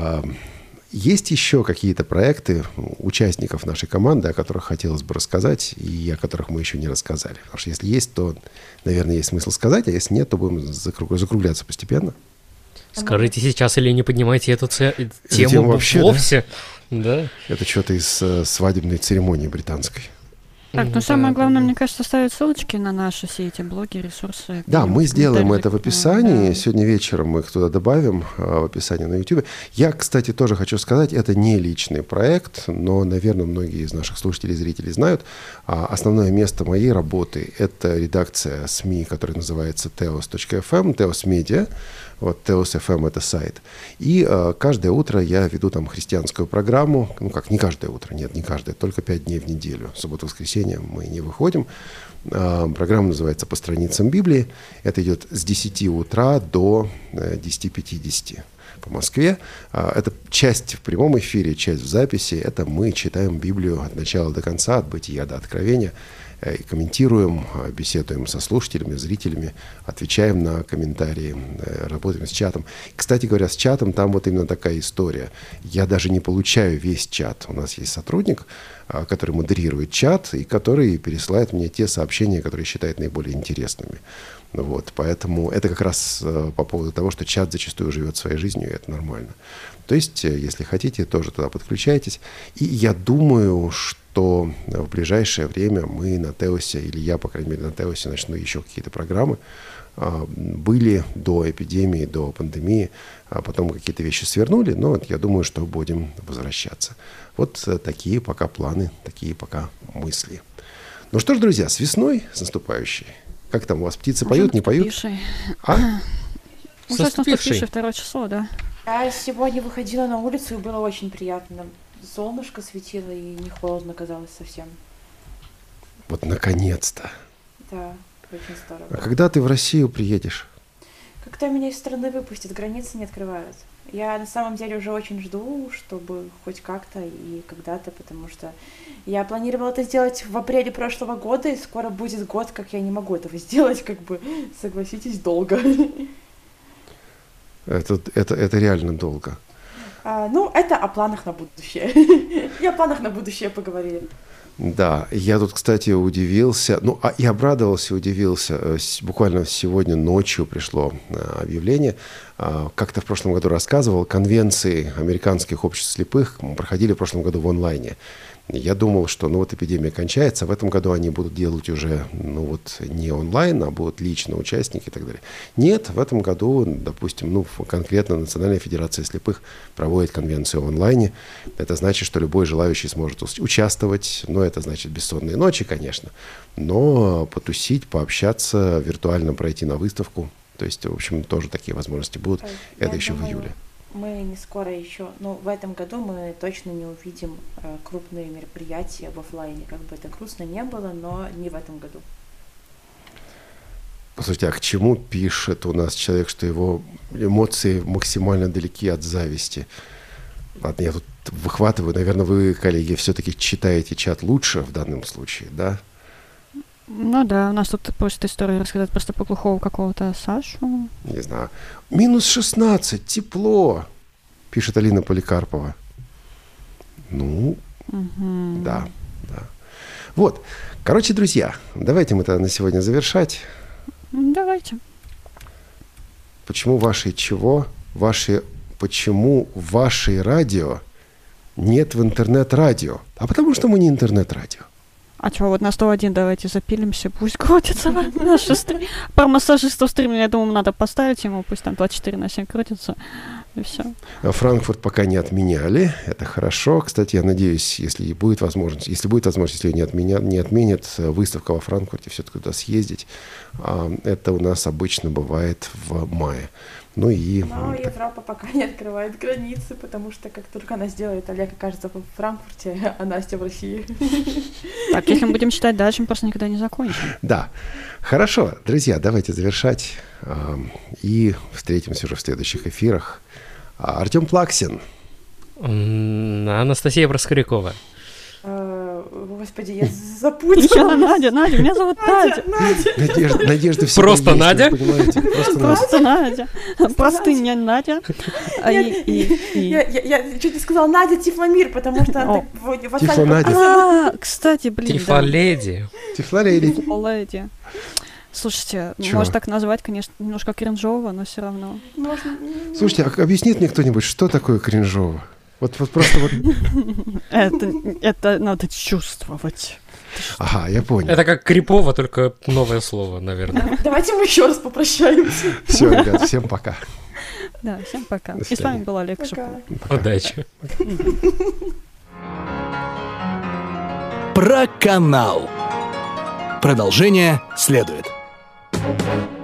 [SPEAKER 2] есть еще какие-то проекты участников нашей команды, о которых хотелось бы рассказать, и о которых мы еще не рассказали. Потому что если есть, то, наверное, есть смысл сказать, а если нет, то будем закругляться постепенно.
[SPEAKER 3] Скажите сейчас или не поднимайте эту тему
[SPEAKER 2] вообще,
[SPEAKER 3] вовсе. Да?
[SPEAKER 2] Это что-то из свадебной церемонии британской.
[SPEAKER 5] Так, но самое главное, мне кажется, ставить ссылочки на наши все эти блоги, ресурсы.
[SPEAKER 2] Да, мы сделаем это в описании. Да. Сегодня вечером мы их туда добавим, в описании на YouTube. Я, кстати, тоже хочу сказать, это не личный проект, но, наверное, многие из наших слушателей и зрителей знают. Основное место моей работы – это редакция СМИ, которая называется teos.fm, Teos Media. Вот, Teos FM — это сайт. И каждое утро я веду там христианскую программу. Ну как, не каждое утро, нет, не каждое, только 5 дней в неделю. Субботу-воскресенье мы не выходим. Программа называется «По страницам Библии». Это идет с 10 утра до 10:50 по Москве. Это часть в прямом эфире, часть в записи. Это мы читаем Библию от начала до конца, от Бытия до Откровения. И комментируем, беседуем со слушателями, зрителями, отвечаем на комментарии, работаем с чатом. Кстати говоря, с чатом там вот именно такая история. Я даже не получаю весь чат. У нас есть сотрудник, который модерирует чат и который пересылает мне те сообщения, которые считает наиболее интересными. Вот, поэтому это как раз по поводу того, что чат зачастую живет своей жизнью, и это нормально. То есть, если хотите, тоже туда подключайтесь. И я думаю, что в ближайшее время мы на Теосе, или я, по крайней мере, на Теосе начну еще какие-то программы. Были до эпидемии, до пандемии, а потом какие-то вещи свернули, но я думаю, что будем возвращаться. Вот такие пока планы, такие пока мысли. Ну что ж, друзья, с весной, с наступающей. Как там у вас, птицы поют, не поют?
[SPEAKER 5] Уже наступившее 2 число, да.
[SPEAKER 4] Я сегодня выходила на улицу, и было очень приятно. Солнышко светило, и не холодно казалось совсем.
[SPEAKER 2] Вот наконец-то.
[SPEAKER 4] Да, очень здорово.
[SPEAKER 2] А когда ты в Россию приедешь?
[SPEAKER 4] Когда меня из страны выпустят, границы не открывают. Я на самом деле уже очень жду, чтобы хоть как-то и когда-то, потому что я планировала это сделать в апреле прошлого года, и скоро будет год, как я не могу этого сделать, как бы, согласитесь, долго.
[SPEAKER 2] Это реально долго.
[SPEAKER 4] Ну, это о планах на будущее. И о планах на будущее поговорили.
[SPEAKER 2] Да, я тут, кстати, удивился, и обрадовался, удивился. Буквально сегодня ночью пришло объявление. Как-то в прошлом году рассказывал, конвенции американских обществ слепых проходили в прошлом году в онлайне. Я думал, что эпидемия кончается, а в этом году они будут делать уже не онлайн, а будут лично участники и так далее. Нет, в этом году, допустим, конкретно Национальная федерация слепых проводит конвенцию в онлайне. Это значит, что любой желающий сможет участвовать, это значит бессонные ночи, конечно, но потусить, пообщаться, виртуально пройти на выставку. То есть, в общем, тоже такие возможности будут. Это еще в июле.
[SPEAKER 4] Мы не скоро еще, в этом году мы точно не увидим крупные мероприятия в офлайне. Как бы это грустно не было, но не в этом году.
[SPEAKER 2] Послушайте, а к чему пишет у нас человек, что его эмоции максимально далеки от зависти? Ладно, я тут выхватываю. Наверное, вы, коллеги, все-таки читаете чат лучше в данном случае, да?
[SPEAKER 5] Ну да, у нас тут просят историю рассказать про Степлухова какого-то Сашу.
[SPEAKER 2] Не знаю. Минус 16, тепло, пишет Алина Поликарпова. Да. Вот. Короче, друзья, давайте мы тогда на сегодня завершать.
[SPEAKER 5] Давайте.
[SPEAKER 2] Почему почему в вашей радио нет в интернет-радио? А потому что мы не интернет-радио.
[SPEAKER 5] А что, вот на 101 давайте запилимся, пусть крутится наши стримы. Про массажистов стрим, я думаю, надо поставить ему, пусть там 24/7 крутится, и все.
[SPEAKER 2] Франкфурт пока не отменяли, это хорошо. Кстати, я надеюсь, если будет возможность, если ее не отменят, выставка во Франкфурте, все-таки туда съездить. Это у нас обычно бывает в мае.
[SPEAKER 4] Но Европа пока не открывает границы, потому что как только она сделает, Олег окажется в Франкфурте, а Настя в России.
[SPEAKER 5] Так, если мы будем читать дальше, мы просто никогда не закончим.
[SPEAKER 2] Да. Хорошо, друзья, давайте завершать. И встретимся уже в следующих эфирах. Артем Плаксин.
[SPEAKER 3] Анастасия Проскурякова.
[SPEAKER 4] Господи, я запуталась.
[SPEAKER 5] Надя, меня зовут Надя.
[SPEAKER 2] Надежда всегда
[SPEAKER 3] Просто
[SPEAKER 2] есть,
[SPEAKER 3] Надя?
[SPEAKER 2] вы понимаете?
[SPEAKER 5] Просто Надя. Простыня Надя.
[SPEAKER 4] Я чуть не сказала Надя Тифломир, потому что...
[SPEAKER 2] Тифлонадя.
[SPEAKER 5] Кстати, блин.
[SPEAKER 3] Тифлоледи.
[SPEAKER 5] Тифлоледи. Слушайте, может так назвать, конечно, немножко кринжово, но все равно.
[SPEAKER 2] Слушайте, а объяснит мне кто-нибудь, что такое кринжово? Вот просто вот...
[SPEAKER 5] Это надо чувствовать.
[SPEAKER 2] Ага, я понял.
[SPEAKER 3] Это как крипово, только новое слово, наверное.
[SPEAKER 4] Давайте мы еще раз попрощаемся.
[SPEAKER 2] Все, ребят, всем пока.
[SPEAKER 5] Да, всем пока. И с вами был Олег Шипов.
[SPEAKER 3] Удачи.
[SPEAKER 1] Про канал. Продолжение следует.